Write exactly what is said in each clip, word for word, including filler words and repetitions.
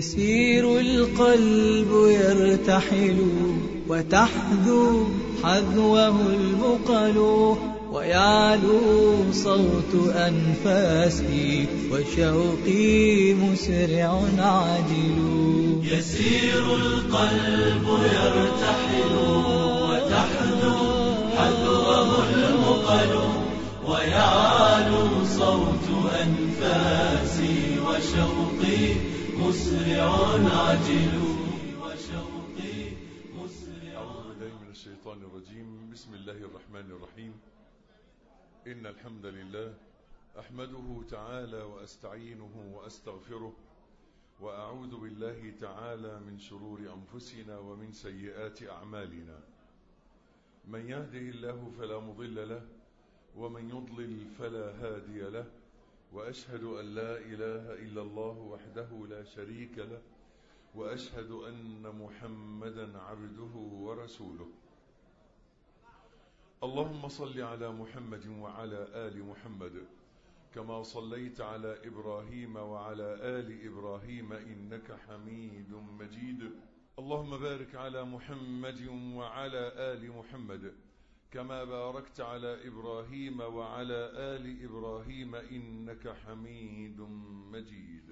يسير القلب يرتحل وتحذو حذوه البقل ويعلو صوت أنفاسي وشوقي مسرع عاجل. يسير القلب يرتحل وتحذو حذوه البقل ويعلو صوت أنفاسي وشوقي مسرع عاجل. وشوقي مسرع. أعوذ بالله من الشيطان الرجيم. بسم الله الرحمن الرحيم. إن الحمد لله أحمده تعالى وأستعينه وأستغفره وأعوذ بالله تعالى من شرور أنفسنا ومن سيئات أعمالنا. من يهده الله فلا مضل له ومن يضلل فلا هادي له، وأشهد أن لا إله إلا الله وحده لا شريك له، وأشهد أن محمدا عبده ورسوله. اللهم صل على محمد وعلى آل محمد كما صليت على إبراهيم وعلى آل إبراهيم إنك حميد مجيد. اللهم بارك على محمد وعلى آل محمد كما باركت على إبراهيم وعلى آل إبراهيم إنك حميد مجيد.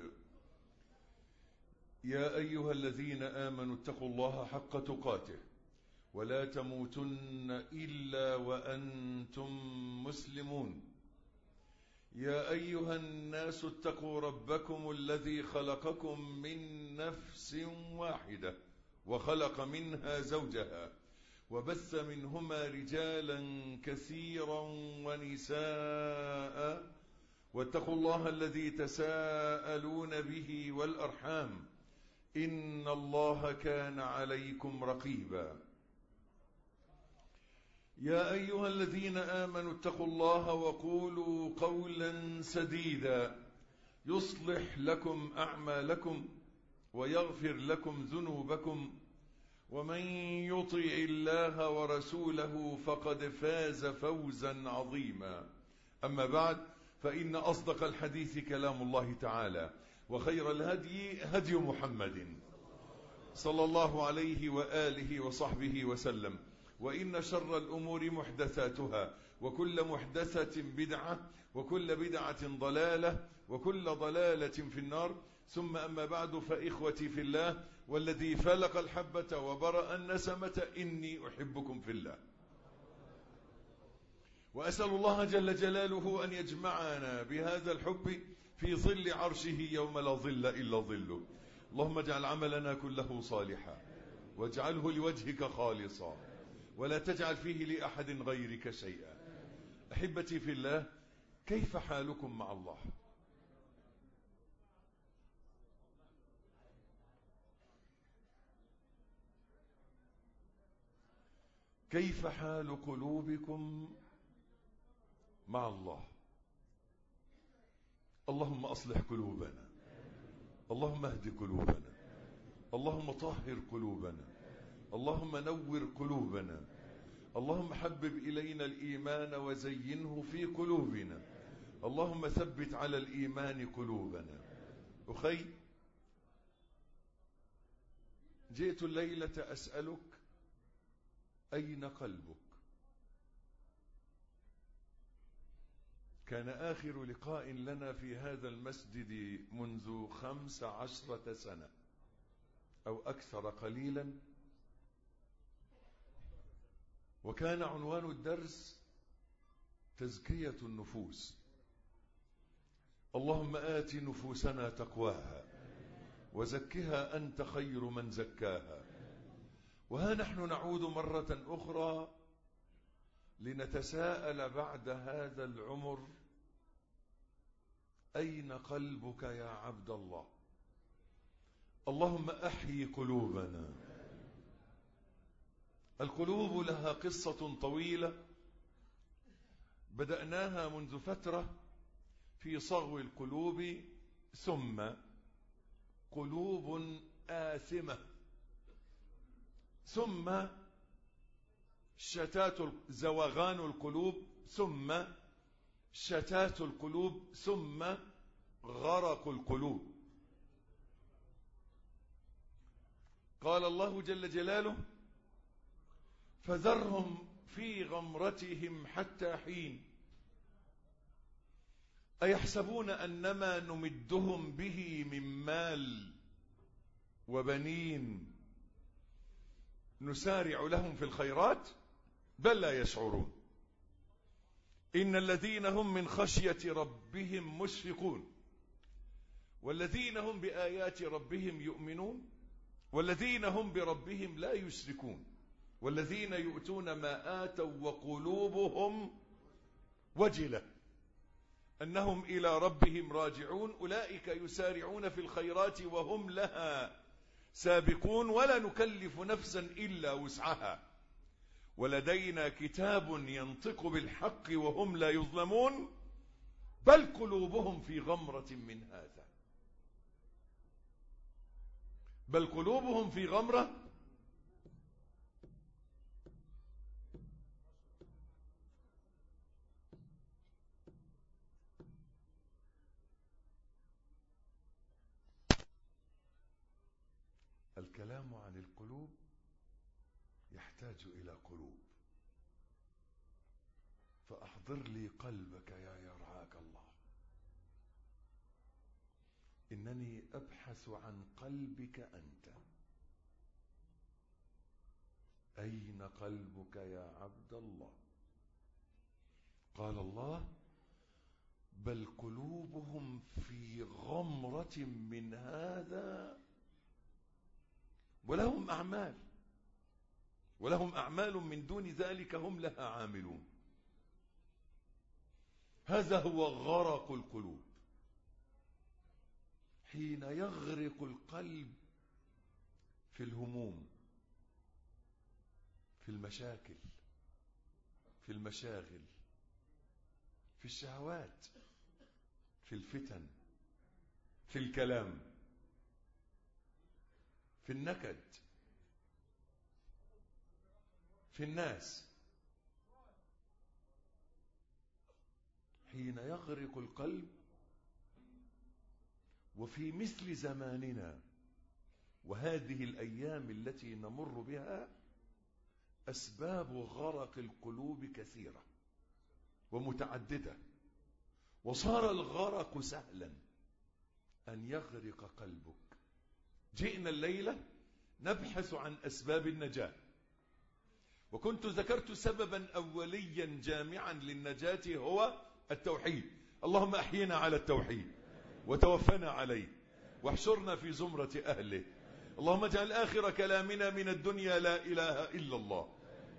يا أيها الذين آمنوا اتقوا الله حق تقاته ولا تموتن إلا وأنتم مسلمون. يا أيها الناس اتقوا ربكم الذي خلقكم من نفس واحدة وخلق منها زوجها وبث منهما رجالا كثيرا ونساء، واتقوا الله الذي تساءلون به والأرحام إن الله كان عليكم رقيبا. يا أيها الذين آمنوا اتقوا الله وقولوا قولا سديدا يصلح لكم أعمالكم ويغفر لكم ذنوبكم، ومن يطع الله ورسوله فقد فاز فوزا عظيما. أما بعد، فإن أصدق الحديث كلام الله تعالى، وخير الهدي هدي محمد صلى الله عليه وآله وصحبه وسلم، وإن شر الأمور محدثاتها، وكل محدثة بدعة، وكل بدعة ضلالة، وكل ضلالة في النار. ثم أما بعد، فإخوتي في الله والذي فلق الحبة وبرأ النسمة إني أحبكم في الله، وأسأل الله جل جلاله أن يجمعنا بهذا الحب في ظل عرشه يوم لا ظل إلا ظله. اللهم اجعل عملنا كله صالحا واجعله لوجهك خالصا ولا تجعل فيه لأحد غيرك شيئا. أحبتي في الله، كيف حالكم مع الله؟ كيف حال قلوبكم مع الله؟ اللهم أصلح قلوبنا، اللهم اهد قلوبنا، اللهم طهر قلوبنا، اللهم نور قلوبنا، اللهم حبب إلينا الإيمان وزينه في قلوبنا، اللهم ثبت على الإيمان قلوبنا. أخي، جئت الليلة أسألك أين قلبك؟ كان آخر لقاء لنا في هذا المسجد منذ خمس عشرة سنة أو أكثر قليلا، وكان عنوان الدرس تزكية النفوس. اللهم آت نفوسنا تقواها وزكها أنت خير من زكاها. وها نحن نعود مرة أخرى لنتساءل بعد هذا العمر: أين قلبك يا عبد الله؟ اللهم أحيي قلوبنا. القلوب لها قصة طويلة بدأناها منذ فترة في صغو القلوب، ثم قلوب آثمة، ثم شتات زوغان القلوب، ثم شتات القلوب، ثم غرق القلوب. قال الله جل جلاله: فذرهم في غمرتهم حتى حين أيحسبون أنما نمدهم به من مال وبنين نسارع لهم في الخيرات بل لا يشعرون إن الذين هم من خشية ربهم مشفقون والذين هم بآيات ربهم يؤمنون والذين هم بربهم لا يشركون والذين يؤتون ما آتوا وقلوبهم وجلة أنهم إلى ربهم راجعون أولئك يسارعون في الخيرات وهم لها سابقون ولا نكلف نفسا إلا وسعها ولدينا كتاب ينطق بالحق وهم لا يظلمون بل قلوبهم في غمرة من هذا بل قلوبهم في غمرة الكلام عن القلوب يحتاج إلى قلوب فأحضر لي قلبك يا يرعاك الله إنني أبحث عن قلبك أنت أين قلبك يا عبد الله؟ قال الله: بل قلوبهم في غمرة من هذا ولهم أعمال ولهم أعمال من دون ذلك هم لها عاملون. هذا هو غرق القلوب حين يغرق القلب في الهموم في المشاكل في المشاغل في الشهوات في الفتن في الكلام في النكد في الناس. حين يغرق القلب وفي مثل زماننا وهذه الأيام التي نمر بها أسباب غرق القلوب كثيرة ومتعددة وصار الغرق سهلا أن يغرق قلبك. جئنا الليلة نبحث عن أسباب النجاة وكنت ذكرت سببا أوليا جامعا للنجاة هو التوحيد. اللهم أحينا على التوحيد وتوفنا عليه واحشرنا في زمرة أهله. اللهم اجعل آخر كلامنا من الدنيا لا إله إلا الله.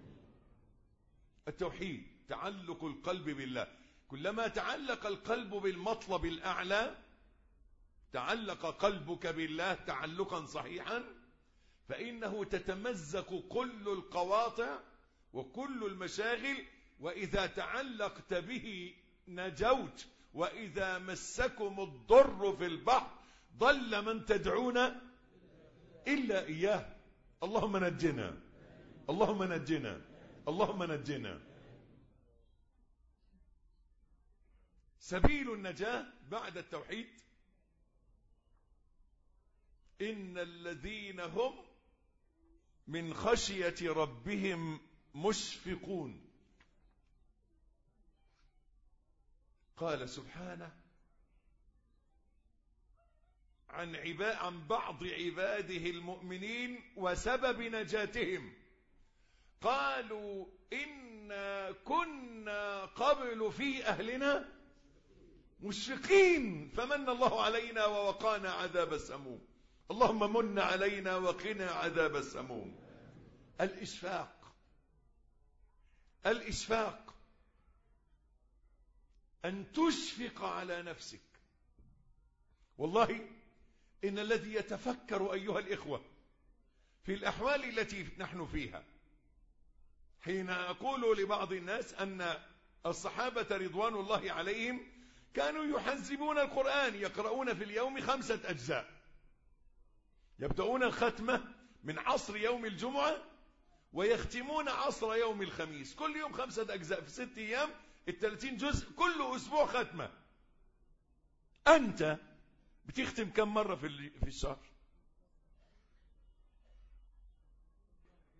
التوحيد تعلق القلب بالله. كلما تعلق القلب بالمطلب الأعلى تعلق قلبك بالله تعلقا صحيحا فإنه تتمزق كل القواطع وكل المشاغل وإذا تعلقت به نجوت وإذا مسكم الضر في البحر ضل من تدعون إلا إياه. اللهم نجنا اللهم نجنا اللهم نجنا. سبيل النجاة بعد التوحيد: إن الذين هم من خشية ربهم مشفقون. قال سبحانه عن, عبا عن بعض عباده المؤمنين وسبب نجاتهم قالوا إنا كنا قبل في أهلنا مشفقين فمن الله علينا ووقانا عذاب السموم. اللهم من علينا وقنا عذاب السموم. الإشفاق الإشفاق أن تشفق على نفسك. والله إن الذي يتفكر أيها الإخوة في الأحوال التي نحن فيها حين أقول لبعض الناس أن الصحابة رضوان الله عليهم كانوا يحزبون القرآن يقرؤون في اليوم خمسة أجزاء يبدأون الختمة من عصر يوم الجمعة ويختمون عصر يوم الخميس كل يوم خمسة أجزاء في ست أيام الثلاثين جزء كل أسبوع ختمة. أنت بتختم كم مرة في في الشهر؟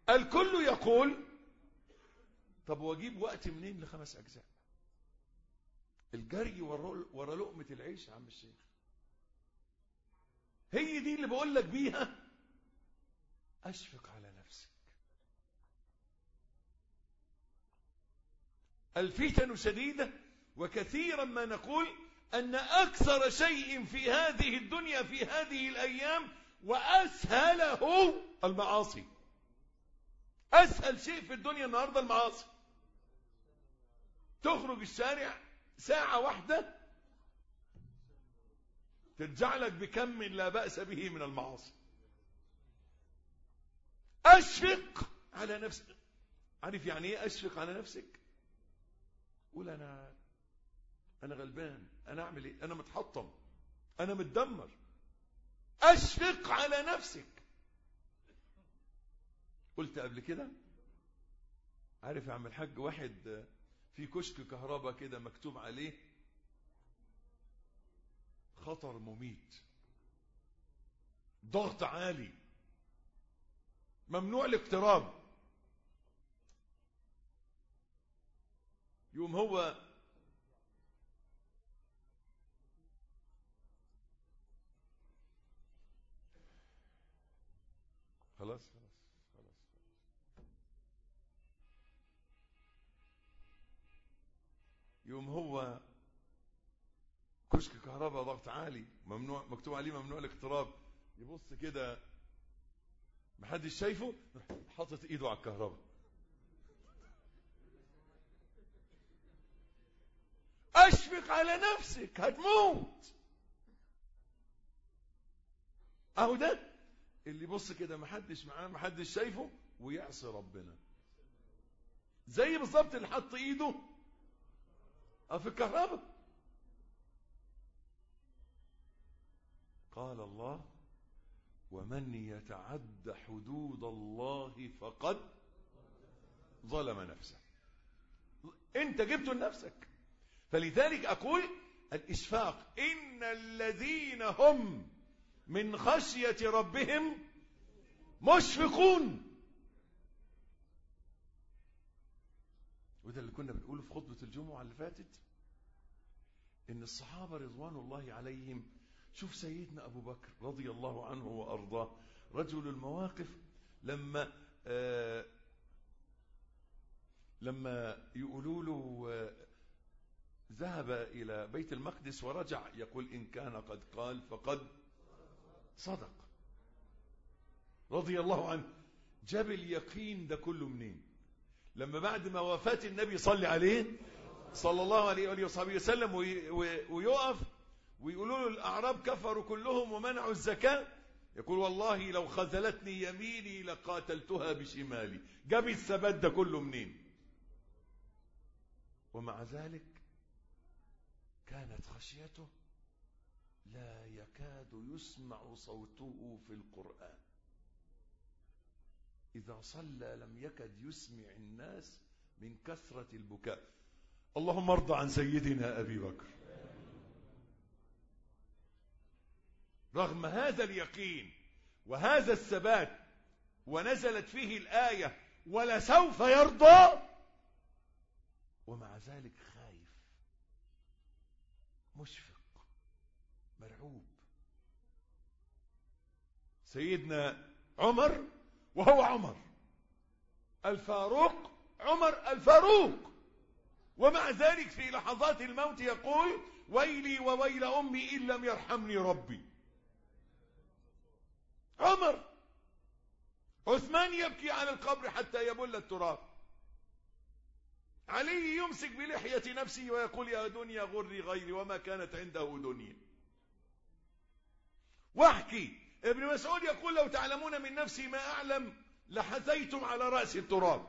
الكل يقول طب واجيب وقت منين لخمس أجزاء؟ الجري ورا لقمة العيش يا عم الشيخ. هي دي اللي بقول لك بيها أشفق على نفسك. الفتن شديدة، وكثيرا ما نقول أن أكثر شيء في هذه الدنيا في هذه الأيام وأسهله المعاصي. أسهل شيء في الدنيا النهاردة المعاصي. تخرج الشارع ساعة واحدة ترجع لك بكم لا بأس به من المعاصي. أشفق على نفسك. عارف يعني ايه أشفق على نفسك؟ قول أنا أنا غلبان، أنا أعمل إيه؟ أنا متحطم، أنا متدمر. أشفق على نفسك. قلت قبل كده، عارف يا عم الحاج، واحد في كشك كهرباء كده مكتوب عليه خطر مميت، ضغط عالي، ممنوع الاقتراب. يوم هو خلاص خلاص خلاص يوم هو كشك كهرباء ضغط عالي ممنوع، مكتوب عليه ممنوع الاقتراب، يبص كده محدش شايفه، حاطط ايده على الكهرباء. اشفق على نفسك، هتموت. اهو ده اللي يبص كده محدش معاه، محدش شايفه، ويعصي ربنا. زي بالظبط اللي حط ايده في الكهرباء. قال الله: ومن يتعد حدود الله فقد ظلم نفسه. انت جبته لنفسك. فلذلك اقول الاشفاق. ان الذين هم من خشية ربهم مشفقون. وده اللي كنا بنقوله في خطبة الجمعة اللي فاتت، ان الصحابة رضوان الله عليهم، شوف سيدنا أبو بكر رضي الله عنه وأرضاه، رجل المواقف، لما آه لما يقولوا له آه ذهب إلى بيت المقدس ورجع، يقول إن كان قد قال فقد صدق. رضي الله عنه. جاب اليقين ده كله منين؟ لما بعد ما وفاة النبي صلى عليه صلى الله عليه وآله وصحبه وسلم ويقف ويقولوا له الأعراب كفروا كلهم ومنعوا الزكاة، يقول والله لو خذلتني يميني لقاتلتها بشمالي. جاب الثبات ده كله منين؟ ومع ذلك كانت خشيته لا يكاد يسمع صوته في القرآن. إذا صلى لم يكد يسمع الناس من كثرة البكاء. اللهم ارضى عن سيدنا أبي بكر. رغم هذا اليقين وهذا الثبات، ونزلت فيه الآية ولسوف يرضى، ومع ذلك خايف، مشفق، مرعوب. سيدنا عمر وهو عمر الفاروق، عمر الفاروق، ومع ذلك في لحظات الموت يقول ويلي وويل أمي إن لم يرحمني ربي. عمر. عثمان يبكي على القبر حتى يبل التراب. علي يمسك بلحية نفسه ويقول يا دنيا غري غيري وما كانت عنده دنيا. واحكي ابن مسعود يقول لو تعلمون من نفسي ما أعلم لحثيتم على رأس التراب.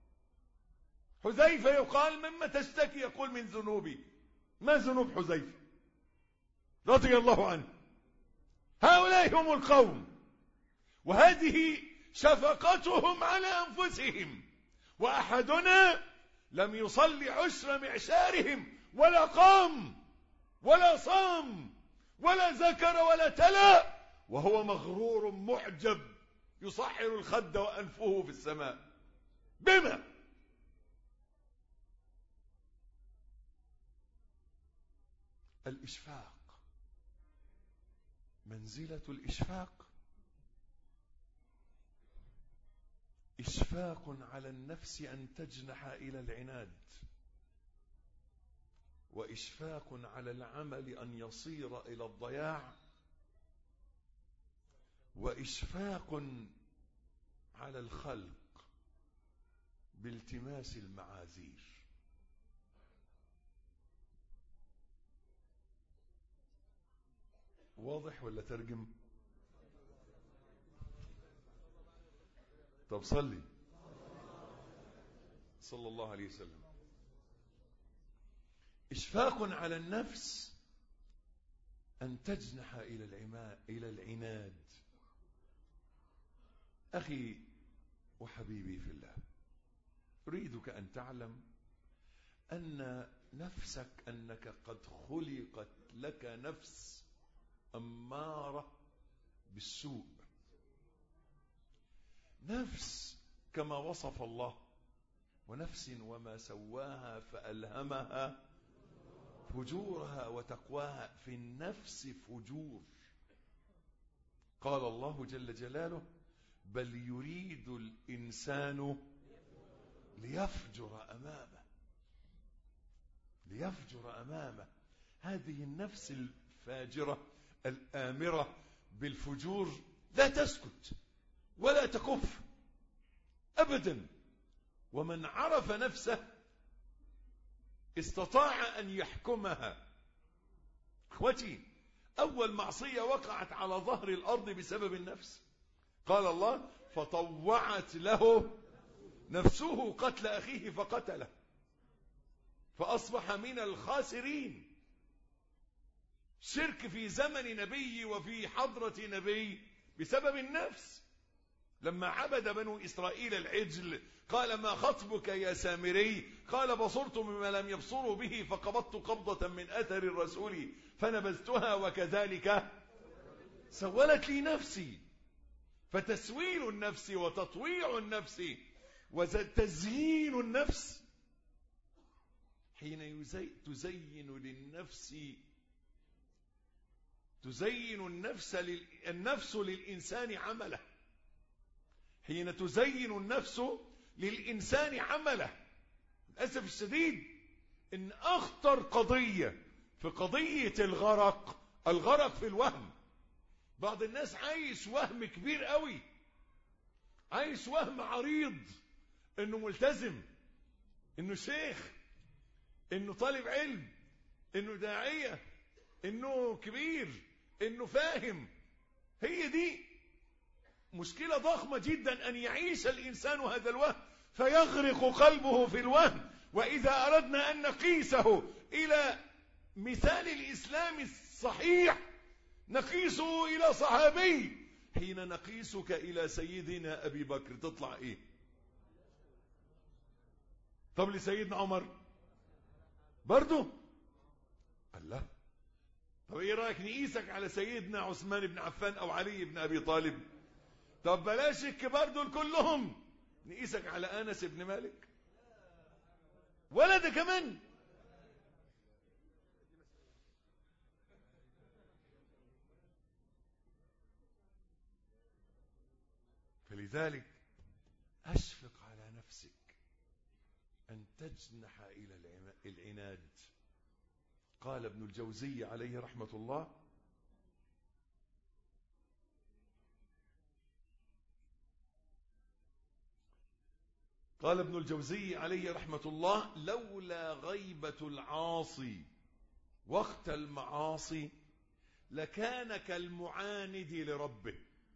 حذيفة يقال مما تشتكي؟ يقول من ذنوبي. ما ذنوب حذيفة رضي الله عنه؟ هؤلاء هم القوم، وهذه شفقتهم على أنفسهم. وأحدنا لم يصلي عشر معشارهم ولا قام ولا صام ولا ذكر ولا تلا وهو مغرور معجب يصحر الخد وأنفه في السماء. بما الإشفاق، منزلة الإشفاق إشفاق على النفس أن تجنح إلى العناد، وإشفاق على العمل أن يصير إلى الضياع، وإشفاق على الخلق بالتماس المعاذير. واضح ولا ترجم؟ طب صلي صلى الله عليه وسلم. إشفاق على النفس أن تجنح إلى العماد إلى العناد. أخي وحبيبي في الله، أريدك أن تعلم أن نفسك أنك قد خلقت لك نفس أمارة بالسوء، نفس كما وصف الله: ونفس وما سواها فألهمها فجورها وتقواها. في النفس فجور. قال الله جل جلاله: بل يريد الإنسان ليفجر أمامه، ليفجر أمامه. هذه النفس الفاجرة الآمرة بالفجور لا تسكت ولا تكف أبدا. ومن عرف نفسه استطاع أن يحكمها. اخوتي، أول معصية وقعت على ظهر الأرض بسبب النفس. قال الله: فطوعت له نفسه قتل أخيه فقتله فأصبح من الخاسرين. شرك في زمن نبي وفي حضرة نبي بسبب النفس. لما عبد بنو إسرائيل العجل قال: ما خطبك يا سامري؟ قال: بصرت بما لم يبصروا به فقبضت قبضة من أثر الرسول فنبذتها وكذلك سولت لي نفسي. فتسويل النفس وتطويع النفس وتزيين النفس حين يزي تزين للنفس تزين النفس لل... النفس للإنسان عمله. حين تزين النفس للإنسان عمله. للأسف الشديد إن أخطر قضية في قضية الغرق الغرق في الوهم. بعض الناس عايش وهم كبير قوي، عايش وهم عريض إنه ملتزم، إنه شيخ، إنه طالب علم، إنه داعية، إنه كبير، إنه فاهم. هي دي مشكلة ضخمة جدا أن يعيش الإنسان هذا الوهم فيغرق قلبه في الوهم. وإذا أردنا أن نقيسه إلى مثال الإسلام الصحيح نقيسه إلى صحابي. حين نقيسك إلى سيدنا أبي بكر تطلع إيه؟ طب لسيدنا عمر برضو؟ الله. طب إيه رأيك نقيسك على سيدنا عثمان بن عفان أو علي بن أبي طالب؟ طب بلاش الكبار دول كلهم، نقيسك على أنس بن مالك ولا ده كمان؟ فلذلك أشفق على نفسك أن تجنح إلى العناد. قال ابن الجوزي عليه رحمة الله: قال ابن الجوزي عليه رحمة الله: لولا غيبة العاصي وقت المعاصي لكان كالمعاند لربه.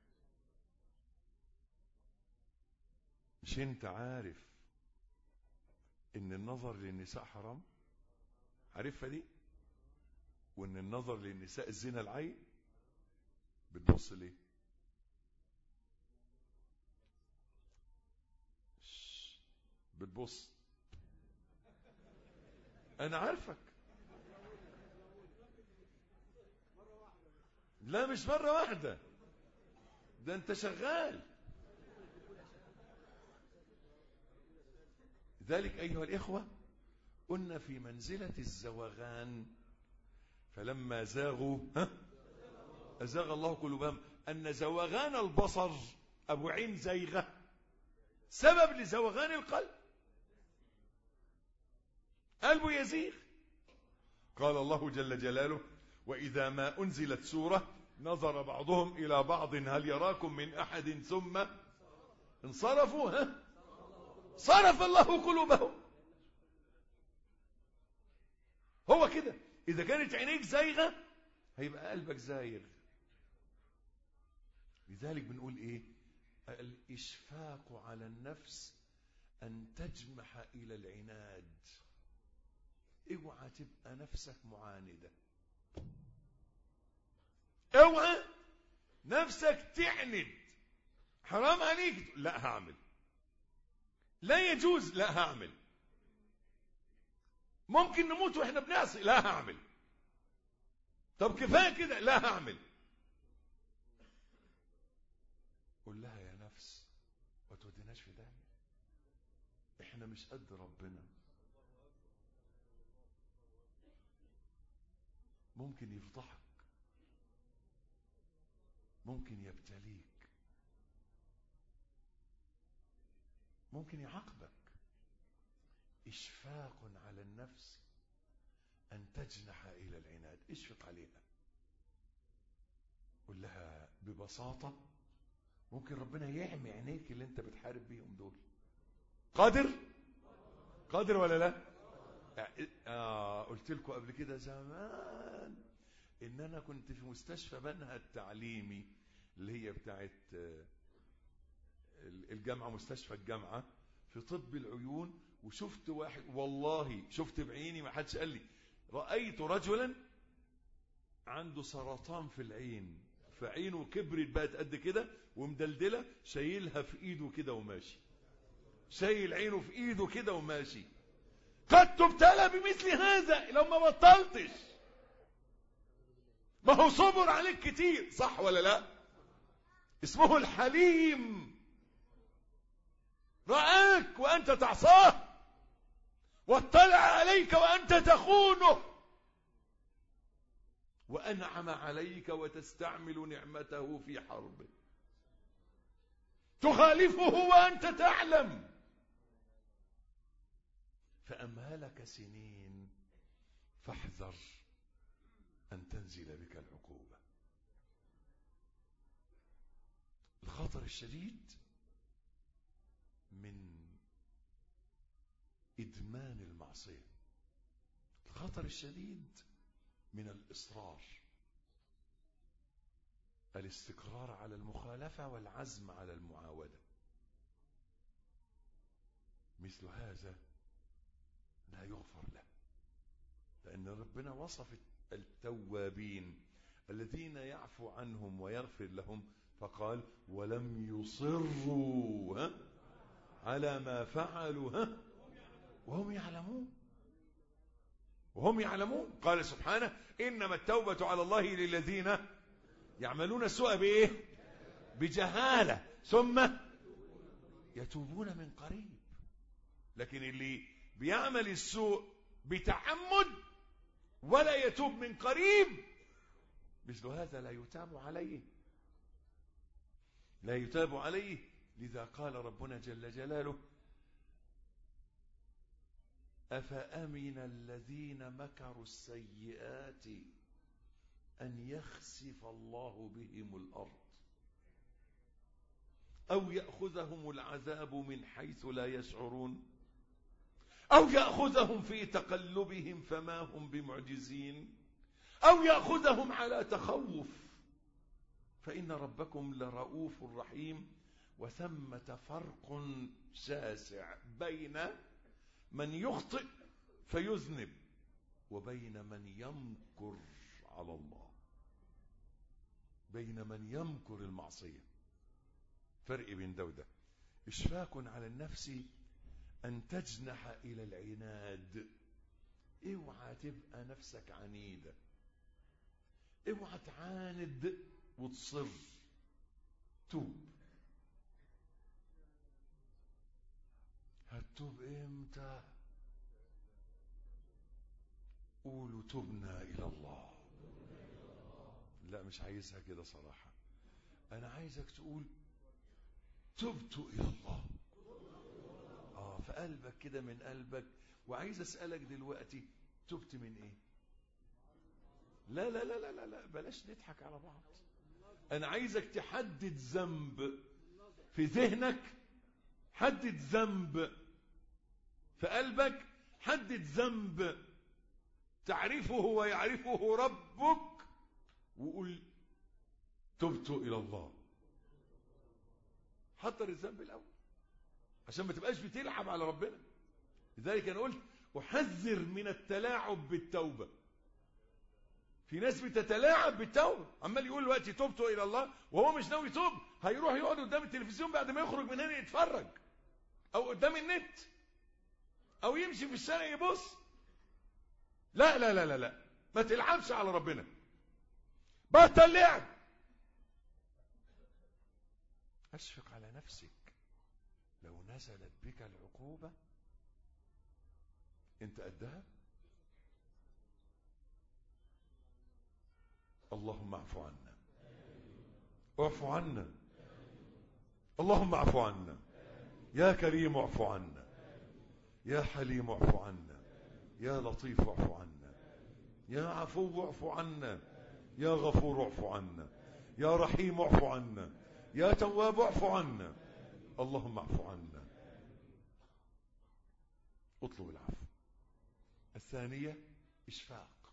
مش انت عارف ان النظر للنساء حرام؟ عارفها دي؟ وان النظر للنساء الزنا العين؟ بتبص ليه؟ بتبص. انا عارفك. لا مش مرة واحدة، ده انت شغال ذلك أيها الإخوة قلنا في منزلة الزوغان فلما زاغوا ها أزاغ الله قلوبهم، أن زوغان البصر أبو عين زيغة سبب لزوغان القلب، قلبه يزيغ. قال الله جل جلاله وإذا ما أنزلت سورة نظر بعضهم إلى بعض هل يراكم من أحد ثم انصرفوا ها صرف الله قلوبهم. هو كده، إذا كانت عينيك زايغة هيبقى قلبك زايغ. لذلك بنقول إيه؟ الإشفاق على النفس أن تجمح إلى العناد. اوعى تبقى نفسك معاندة، اوعى نفسك تعند. حرام عليك، لا هعمل. لا يجوز، لا هعمل. ممكن نموت واحنا بنعصي، لا هعمل. طب كفايه كده، لا هعمل. قول لها يا نفس ما توديناش في داهيه، احنا مش قد ربنا. ممكن يفضحك، ممكن يبتليك، ممكن يعاقبك. إشفاق على النفس أن تجنح إلى العناد. اشفق عليها، قل لها ببساطة ممكن ربنا يعمي عينيك اللي انت بتحارب بيهم دول. قادر قادر ولا لا؟ آه قلت لكم قبل كده زمان ان انا كنت في مستشفى بنها التعليمي اللي هي بتاعت الجامعة، مستشفى الجامعة في طب العيون، وشفت واحد والله شفت بعيني، ما حدش قال لي، رأيت رجلا عنده سرطان في العين، فعينه كبرت بقت قد كده ومدلدلة، شايلها في ايده كده وماشي، شايل عينه في ايده كده وماشي. قد تبتلى بمثل هذا لو ما بطلتش. ما هو صبر عليك كتير، صح ولا لا؟ اسمه الحليم. رآك وأنت تعصاه، واطلع عليك وأنت تخونه، وأنعم عليك وتستعمل نعمته في حربه، تخالفه وأنت تعلم، فأمهلك سنين، فاحذر أن تنزل بك العقوبة. الخطر الشديد من إدمان المعصية، الخطر الشديد من الإصرار، الاستقرار على المخالفة والعزم على المعاودة. مثل هذا لا يغفر له، لأن ربنا وصف التوابين الذين يعفو عنهم ويغفر لهم، فقال ولم يصروا ها على ما فعلوا ها وهم يعلمون وهم يعلمون. قال سبحانه إنما التوبة على الله للذين يعملون السوء بإيه؟ بجهالة ثم يتوبون من قريب. لكن اللي بيعمل السوء بتعمد ولا يتوب من قريب، مثل هذا لا يتاب عليه، لا يتاب عليه. لذا قال ربنا جل جلاله أفأمن الذين مكروا السيئات أن يخسف الله بهم الأرض أو يأخذهم العذاب من حيث لا يشعرون أو يأخذهم في تقلبهم فما هم بمعجزين أو يأخذهم على تخوف فإن ربكم لرؤوف رحيم. وثمة فرق شاسع بين من يخطئ فيذنب وبين من يمكر على الله، بين من يمكر المعصية، فرق بين ده وده. إشفاق على النفس أن تجنح إلى العناد. اوعى تبقى نفسك عنيدة، اوعى تعاند وتصر. توب، هتوب هتوب امتى؟ قولوا تبنا الى الله. لا مش عايزها كده صراحة، انا عايزك تقول تبت الى الله. اه في قلبك كده، من قلبك. وعايز اسألك دلوقتي، تبت من ايه؟ لا لا لا لا لا بلاش نضحك على بعض. انا عايزك تحدد ذنب في ذهنك، حدد ذنب في قلبك، حدد ذنب تعرفه ويعرفه ربك، وقول تبت الى الله. حضر الذنب الاول عشان ما تبقاش بتلعب على ربنا. لذلك انا قلت احذر من التلاعب بالتوبة. في ناس بتتلاعب بالتوبة، عمال يقول دلوقتي تبت الى الله وهو مش ناوي يتوب. هيروح يقعد قدام التلفزيون بعد ما يخرج من هنا يتفرج، او قدام النت، او يمشي في الشارع يبص. لا لا لا لا لا ما تلعبش على ربنا، بطل لعب. اشفق على نفسك لو نزلت بك العقوبة انت قدها. اللهم اعف عنا، اعف عنا، اللهم اعف عنا. يا كريم اعف عنا، يا حليم اعف عنا، يا لطيف اعف عنا، يا عفو اعف عنا، يا غفور اعف عنا، يا رحيم اعف عنا، يا تواب اعف عنا. اللهم اعف عنا. اطلب العفو. الثانية إشفاق،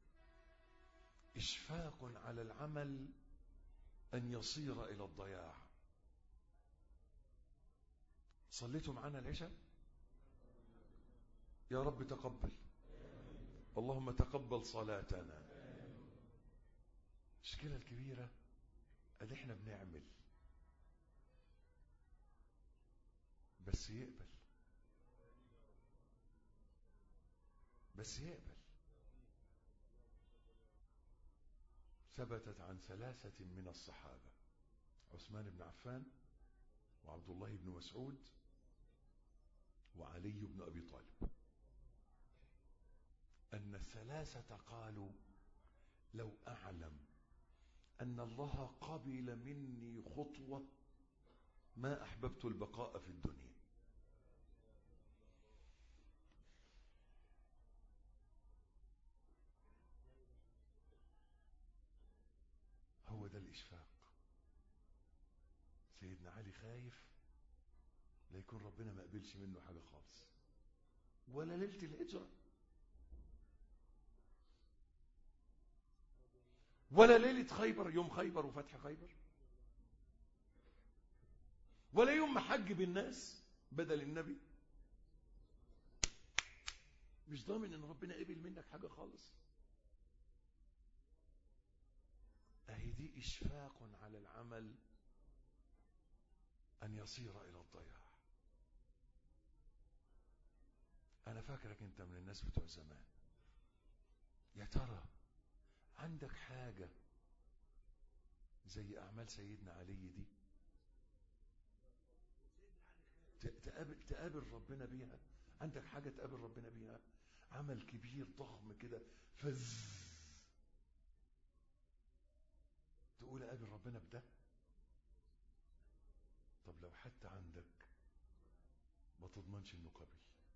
إشفاق على العمل أن يصير إلى الضياع. صليتوا معنا العشاء؟ يا رب تقبل، اللهم تقبل صلاتنا. المشكلة الكبيرة اللي احنا بنعمل بس يقبل، بس يقبل. ثبتت عن ثلاثة من الصحابة، عثمان بن عفان وعبد الله بن مسعود وعلي بن أبي طالب، أن الثلاثة قالوا لو أعلم أن الله قبل مني خطوة ما أحببت البقاء في الدنيا. هو ده الإشفاق. سيدنا علي خايف لا يكون ربنا ما قبلش منه حاجة خالص، ولا ليلة الهجرة، ولا ليلة خيبر، يوم خيبر وفتح خيبر، ولا يوم محج بالناس بدل النبي. مش ضامن ان ربنا قبل منك حاجة خالص. اهي دي اشفاق على العمل ان يصير الى الضياع. انا فاكرك انت من الناس بتوع زمان. يا ترى عندك حاجة زي اعمال سيدنا علي دي تقابل, تقابل ربنا بيها؟ عندك حاجة تقابل ربنا بيها؟ عمل كبير ضخم كده فز تقول اقابل ربنا بده؟ طب لو حتى عندك ما تضمنش انه قبل.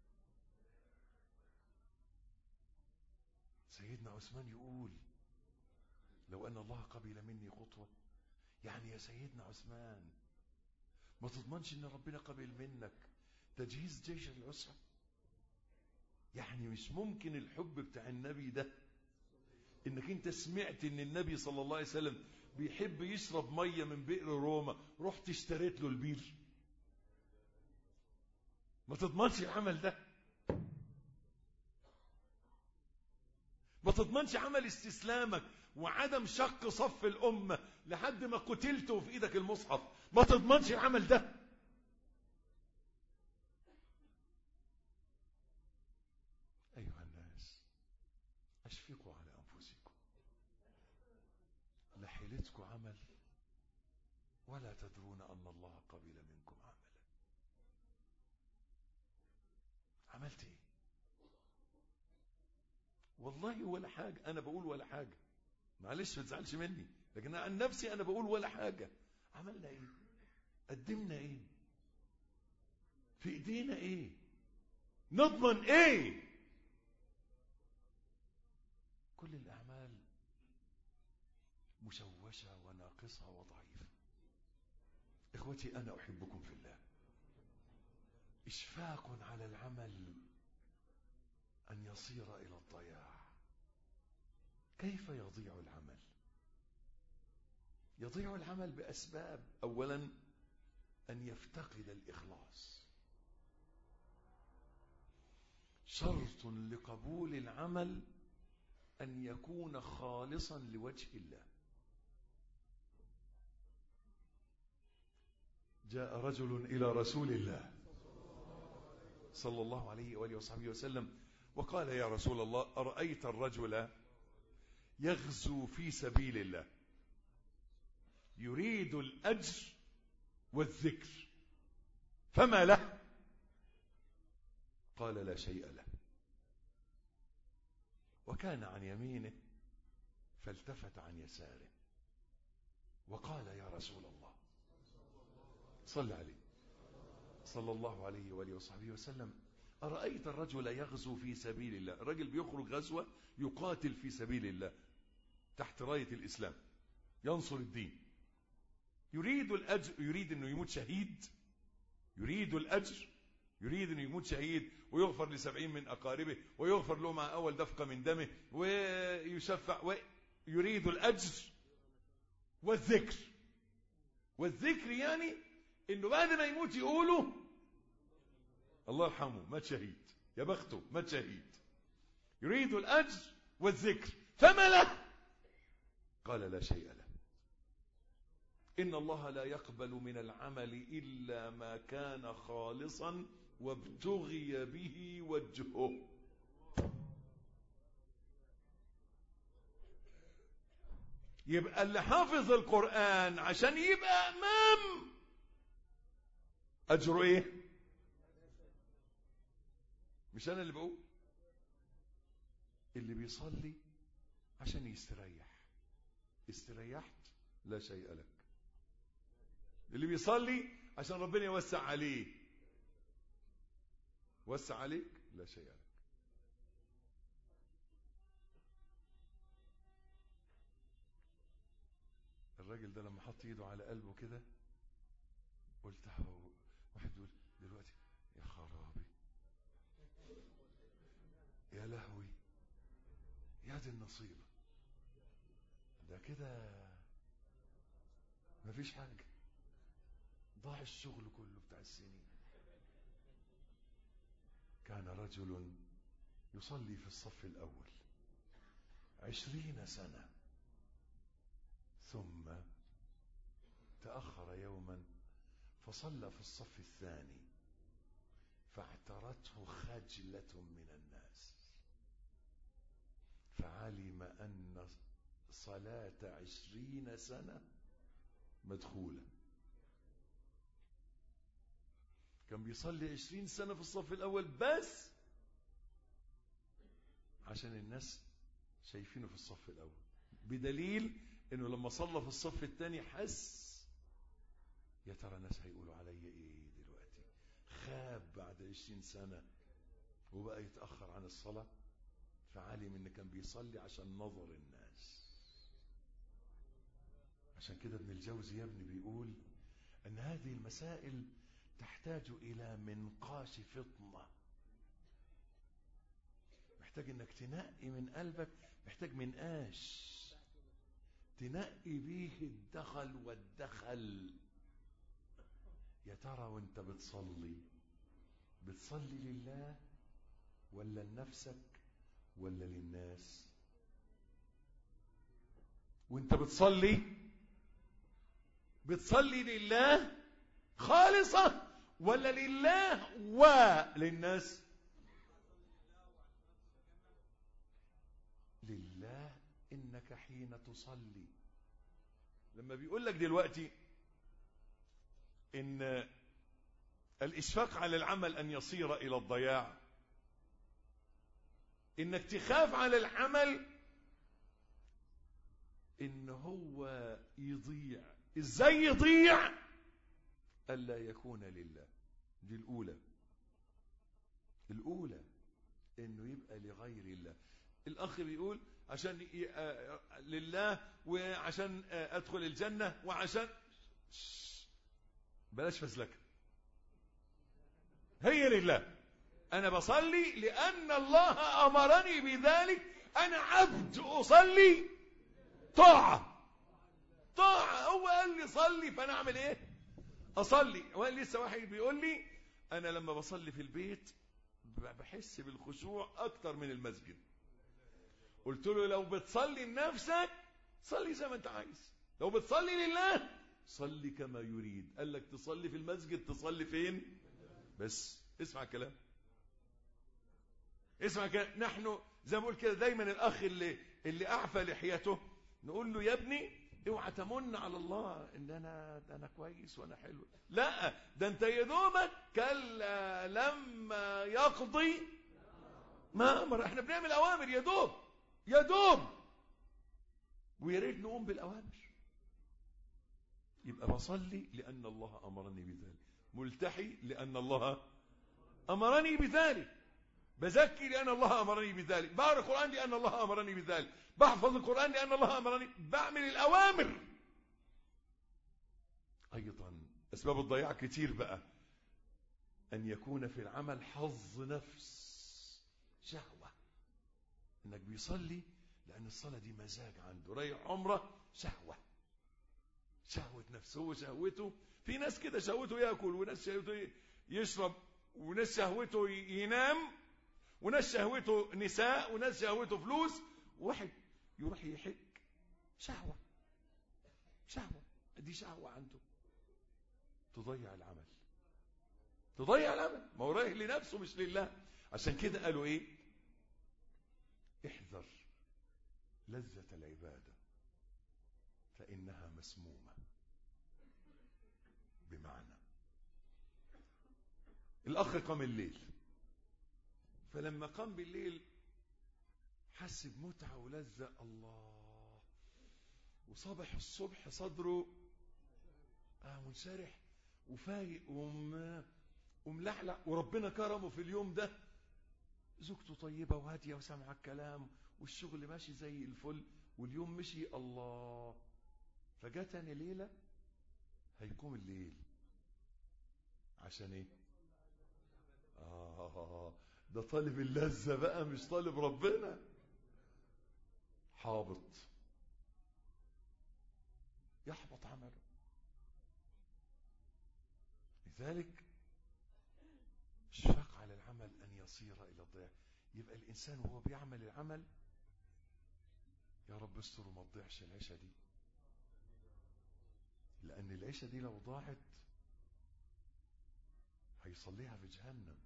سيدنا عثمان يقول لو ان الله قبل مني خطوة، يعني يا سيدنا عثمان ما تضمنش ان ربنا قبل منك تجهيز جيش العسرة؟ يعني مش ممكن الحب بتاع النبي ده، انك انت سمعت ان النبي صلى الله عليه وسلم بيحب يشرب مية من بئر روما، رحت اشتريت له البير؟ ما تضمنش العمل ده، ما تضمنش عمل استسلامك وعدم شق صف الأمة لحد ما قتلت وفي ايدك المصحف، ما تضمنش العمل ده. أيها الناس أشفقوا على أنفسكم، لحيلتكم عمل ولا تدرون أن الله قبل منكم عملا. والله ولا حاجة، أنا بقول ولا حاجة، معلش ما تزعلش مني، لكن عن نفسي أنا بقول ولا حاجة. عملنا إيه؟ قدمنا إيه؟ في إيدينا إيه؟ نضمن إيه؟ كل الأعمال مشوشة وناقصة وضعيفة. إخوتي أنا أحبكم في الله. إشفاق على العمل أن يصير إلى الضياع. كيف يضيع العمل؟ يضيع العمل بأسباب. أولا أن يفتقد الإخلاص. شرط لقبول العمل أن يكون خالصا لوجه الله. جاء رجل إلى رسول الله صلى الله عليه وآله وصحبه وسلم وقال: يا رسول الله، أرأيت الرجل يغزو في سبيل الله يريد الأجر والذكر فما له؟ قال: لا شيء له. وكان عن يمينه فالتفت عن يساره وقال: يا رسول الله، صل عليه صلى الله عليه وآله وصحبه وسلم، أرأيت الرجل يغزو في سبيل الله، الرجل بيخرج غزوة يقاتل في سبيل الله تحت راية الإسلام ينصر الدين، يريد الأجر، يريد أنه يموت شهيد، يريد الأجر، يريد أنه يموت شهيد ويغفر لسبعين من أقاربه ويغفر له مع أول دفقة من دمه ويشفع، ويريد الأجر والذكر. والذكر يعني أنه بعد ما يموت يقولوا: الله يرحمه مات شهيد، يا بخته مات شهيد. يريد الأجر والذكر فما له؟ قال: لا شيء له. إن الله لا يقبل من العمل إلا ما كان خالصا وابتغي به وجهه. يبقى اللي حافظ القرآن عشان يبقى أمام أجره إيه؟ مش أنا اللي بقول، اللي بيصلي عشان يستريح، استريحت لا شيء لك. اللي بيصلي عشان ربنا يوسع عليه، وسع عليك لا شيء لك. الراجل ده لما حط ايده على قلبه كده قلت واحد يقول دلوقتي: يا خرابي، يا لهوي، يا دي النصيبة، ده كده مفيش حاجة، ضاع الشغل كله بتاع السنين. كان رجل يصلي في الصف الأول عشرين سنة، ثم تأخر يوما فصلى في الصف الثاني فاعترته خجلة من الناس، فعلم أن صلاة عشرين سنة مدخولة. كان بيصلي عشرين سنة في الصف الأول بس عشان الناس شايفينه في الصف الأول، بدليل إنه لما صلى في الصف الثاني حس: يا ترى الناس هيقولوا علي إيه دلوقتي؟ خاب بعد عشرين سنة وبقى يتأخر عن الصلاة، فعلم إن كان بيصلي عشان نظر الناس. عشان كده ابن الجوزي يا ابني بيقول أن هذه المسائل تحتاج إلى منقاش فطنة، محتاج إنك تنقي من قلبك، محتاج منقاش تنقي بيه الدخل والدخل. يا ترى وانت بتصلي بتصلي لله ولا لنفسك ولا للناس؟ وانت بتصلي بتصلي لله خالصة ولا لله وللناس؟ لله. إنك حين تصلي، لما بيقول لك دلوقتي إن الإشفاق على العمل أن يصير إلى الضياع، انك تخاف على العمل ان هو يضيع. ازاي يضيع؟ الا يكون لله. دي الاولى. الاولى انه يبقى لغير الله. الاخ بيقول عشان ي... آ... لله وعشان آ... ادخل الجنة وعشان بلاش فزلكة. هي لله. انا بصلي لان الله امرني بذلك. انا عبد اصلي طاعة طاعة. هو قال لي صلي فانا اعمل ايه؟ اصلي. وقال لسه واحد بيقول لي انا لما بصلي في البيت بحس بالخشوع اكتر من المسجد. قلت له لو بتصلي لنفسك صلي زي ما انت عايز، لو بتصلي لله صلي كما يريد. قال لك تصلي في المسجد، تصلي فين؟ بس اسمع الكلام، اسمع كلام. نحن زي ما بقول كده دايما الاخ اللي اللي اعفى لحيته نقول له يا ابني اوعى تمن على الله ان انا انا كويس وانا حلو. لا، ده انت يا دوبك كلا لما يقضي ما امر. احنا بنعمل اوامر يا دوب يا دوب، ويا ريت نقوم بالاوامر. يبقى بصلي لان الله امرني بذلك، ملتحي لان الله امرني بذلك، بزكي لأن الله أمرني بذلك، بقرأ القرآن لأن الله أمرني بذلك، بحفظ القرآن لأن الله أمرني، بعمل الأوامر. أيضا أسباب الضياع كتير بقى. أن يكون في العمل حظ نفس، شهوة، إنك بيصلي لأن الصلاة دي مزاج عنده، رايح عمرة شهوة، شهوة نفسه. هو شهوته، في ناس كده شهوته يأكل، وناس شهوته يشرب، وناس شهوته ينام، وناس شهوته نساء، وناس شهوته فلوس. واحد يروح يحج، شهوة شهوة دي شهوة عنده تضيع العمل، تضيع العمل. ما هو رايح لنفسه مش لله. عشان كده قالوا ايه؟ احذر لذة العبادة فإنها مسمومة. بمعنى الأخ قام الليل، فلما قام بالليل حس بمتعة ولذة، الله، وصبح الصبح صدره آه منشرح وفايق وملحلح، وربنا كرمه في اليوم ده، زوجته طيبة وهادية وسامعة الكلام، والشغل ماشي زي الفل، واليوم مشي، الله. فجاء تاني ليلة هيقوم الليل عشان ايه؟ آه ده طالب اللذة بقى، مش طالب ربنا. حابط، يحبط عمله. لذلك اشفق على العمل أن يصير إلى الضياع. يبقى الإنسان وهو بيعمل العمل يا رب استر وما تضيعش العيشة دي، لأن العيشة دي لو ضاعت هيصليها في جهنم.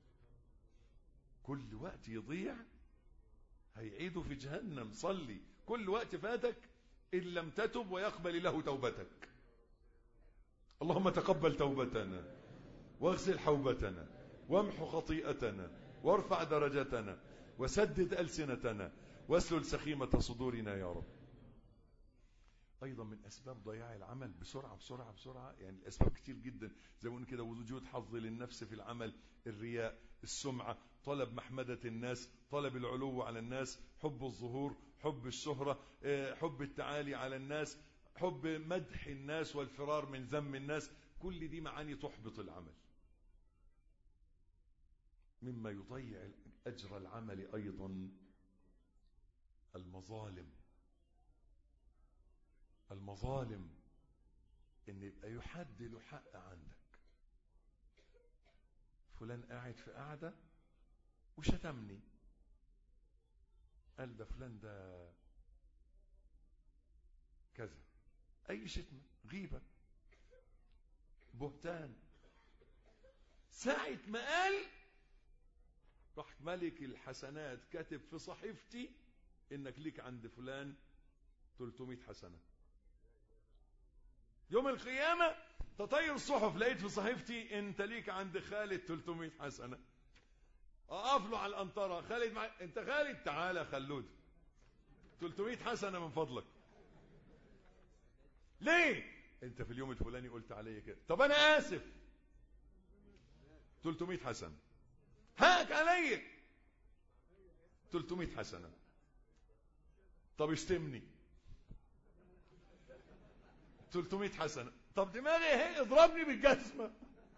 كل وقت يضيع هيعيده في جهنم. صلي كل وقت فاتك إن لم تتب ويقبل الله توبتك. اللهم تقبل توبتنا واغسل حوبتنا وامحو خطيئتنا وارفع درجتنا وسدد ألسنتنا واسلل سخيمة صدورنا يا رب. أيضا من أسباب ضياع العمل، بسرعة بسرعة بسرعة، يعني الأسباب كتير جدا زي ما قلنا كده، وجود حظ للنفس في العمل، الرياء، السمعة، طلب محمدة الناس، طلب العلو على الناس، حب الظهور، حب الشهرة، حب التعالي على الناس، حب مدح الناس والفرار من ذم الناس. كل دي معاني تحبط العمل. مما يضيع أجر العمل أيضا المظالم. المظالم ان يبقى يحد له حق عندك. فلان قاعد في قاعدة وشتمني، قال ده فلان ده كذا، اي شتمة، غيبة، بهتان. ساعة ما قال راح ملك الحسنات كاتب في صحيفتي انك ليك عند فلان ثلاثمائة حسنة. يوم القيامة تطير الصحف لقيت في صحيفتي انت ليك عند خالد ثلاثمائة حسنة. اقف له على القنطره. خالد مع... انت خالد، تعالى خلود، ثلاثمائة حسنه من فضلك. ليه؟ انت في اليوم الفلاني قلت عليا كده. طب انا اسف، ثلاثمائة حسنه. هاك عليا ثلاثمائة حسنه. طب اشتمني ثلاثمائة حسنه. طب دماغي اهي، اضربني بالجزمه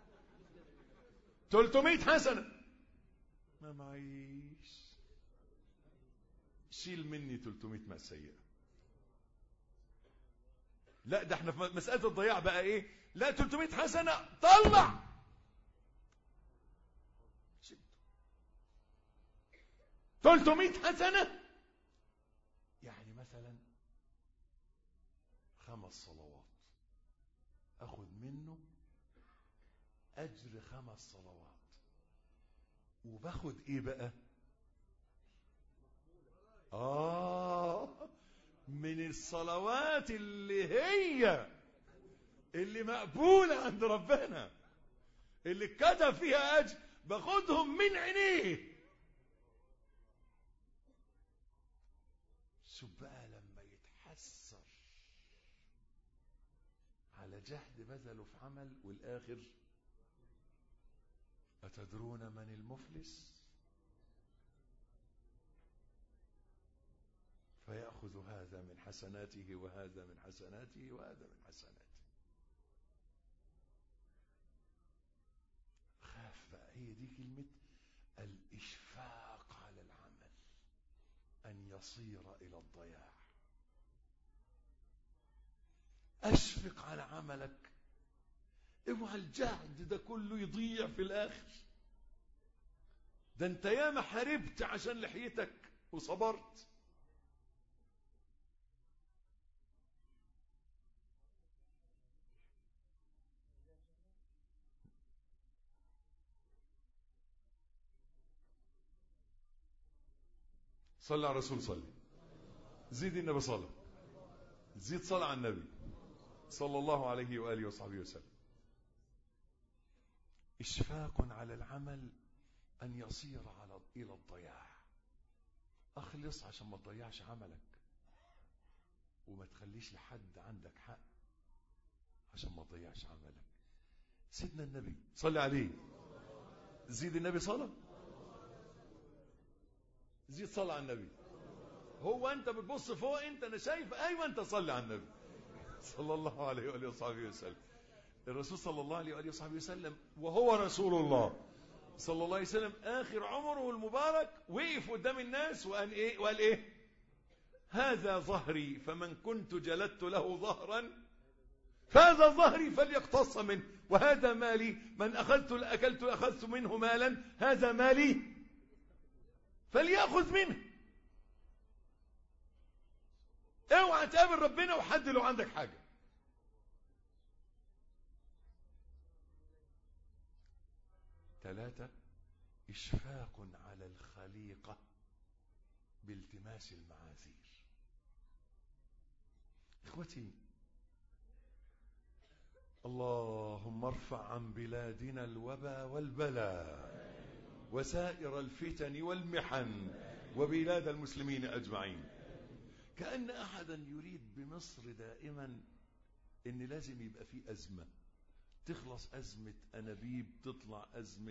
ثلاثمائة حسنه. ما معيش، شيل مني ثلاثمائة سيئه. لا ده احنا في مساله الضياع بقى ايه؟ لا ثلاثمائة حسنه طلع. ثلاثمائة حسنه يعني مثلا خمس صلوات، اخذ منه اجر خمس صلوات. وباخد ايه بقى؟ اه من الصلوات اللي هي اللي مقبولة عند ربنا، اللي كتب فيها اجر، باخدهم من عينيه. شوف بقى لما يتحسر على جهد بذله في عمل، والاخر أتدرون من المفلس؟ فيأخذ هذا من حسناته وهذا من حسناته وهذا من حسناته. خاف بقى، هي دي كلمة الإشفاق على العمل، أن يصير إلى الضياع. أشفق على عملك، اوعى الجهد ده كله يضيع في الآخر. ده انت ياما حاربت عشان لحيتك وصبرت. صلى على الرسول، صلي، زيد النبي صلى، زيد صلى على النبي صلى الله عليه وآله وصحبه وسلم. إشفاق على العمل أن يصير على إلى الضياع. أخلص عشان ما تضيعش عملك، وما تخليش لحد عندك حق عشان ما تضيعش عملك. سيدنا النبي صلى عليه، زيد النبي صلى، زيد صلى على النبي. هو أنت بتبص فوق، أنت أنا شايف، أيوة أنت صلي على النبي صلى الله عليه وآله وصحبه وسلم. الرسول صلى الله عليه وآله وصحبه وسلم وهو رسول الله صلى الله عليه وسلم آخر عمره المبارك وقف قدام الناس وقال إيه؟ وقال إيه؟ هذا ظهري فمن كنت جلدت له ظهرا فهذا ظهري فليقتص منه، وهذا مالي من أخذت أكلت أخذت منه مالا هذا مالي فليأخذ منه. اوعى تقابل ربنا وحد له عندك حاجة. ثلاثة، إشفاق على الخليقة بالتماس المعاذير. إخوتي، اللهم ارفع عن بلادنا الوبا والبلاء وسائر الفتن والمحن وبلاد المسلمين أجمعين. كأن أحدا يريد بمصر دائما إن لازم يبقى فيه أزمة، تخلص أزمة أنابيب، تطلع أزمة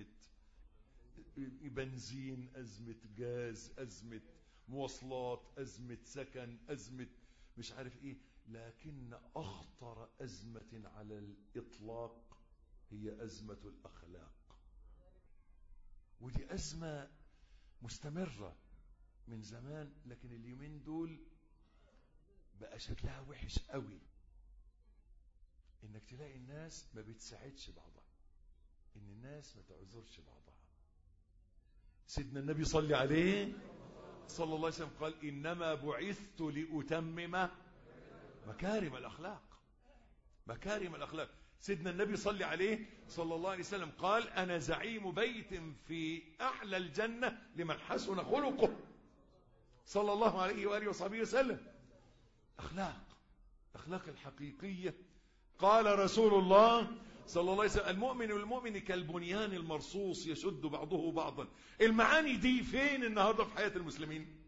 بنزين، أزمة غاز، أزمة مواصلات، أزمة سكن، أزمة مش عارف إيه. لكن أخطر أزمة على الإطلاق هي أزمة الأخلاق، ودي أزمة مستمرة من زمان، لكن اليومين دول بقى شكلها وحش قوي. انك تلاقي الناس ما بتساعدش بعضها، ان الناس ما تعذرش بعضها. سيدنا النبي صلى عليه صلى الله عليه وسلم قال انما بعثت لأتمم مكارم الاخلاق. مكارم الاخلاق. سيدنا النبي صلى عليه صلى الله عليه وسلم قال انا زعيم بيت في اعلى الجنة لمن حسن خلقه، صلى الله عليه وآله وصحبه وسلم. اخلاق، اخلاق الحقيقية. قال رسول الله صلى الله عليه وسلم المؤمن والمؤمن كالبنيان المرصوص يشد بعضه بعضا. المعاني دي فين النهاردة في حياة المسلمين؟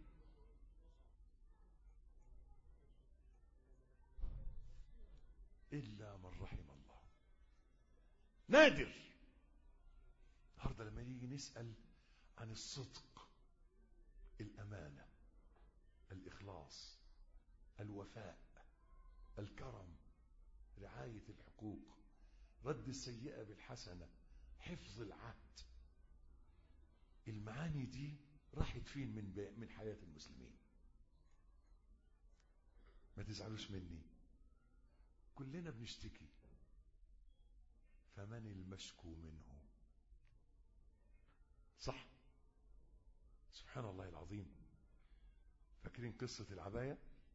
إلا من رحم الله، نادر. النهاردة لما يجي نسأل عن الصدق، الأمانة، الإخلاص، الوفاء، الكرم، رعاية الحقوق، رد السيئة بالحسنة، حفظ العهد، المعاني دي راحت فين من من حياة المسلمين؟ ما تزعلوش مني، كلنا بنشتكي، فمن المشكو منه؟ صح؟ سبحان الله العظيم. فاكرين قصة العباية؟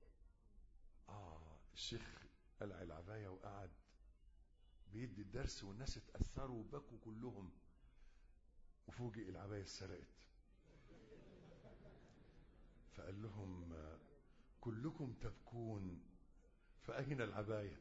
آه الشيخ قلع العباية وقعد بيدي الدرس والناس اتأثروا وبكوا كلهم، وفوجئ العباية اتسرقت. فقال لهم كلكم تبكون فأين العباية؟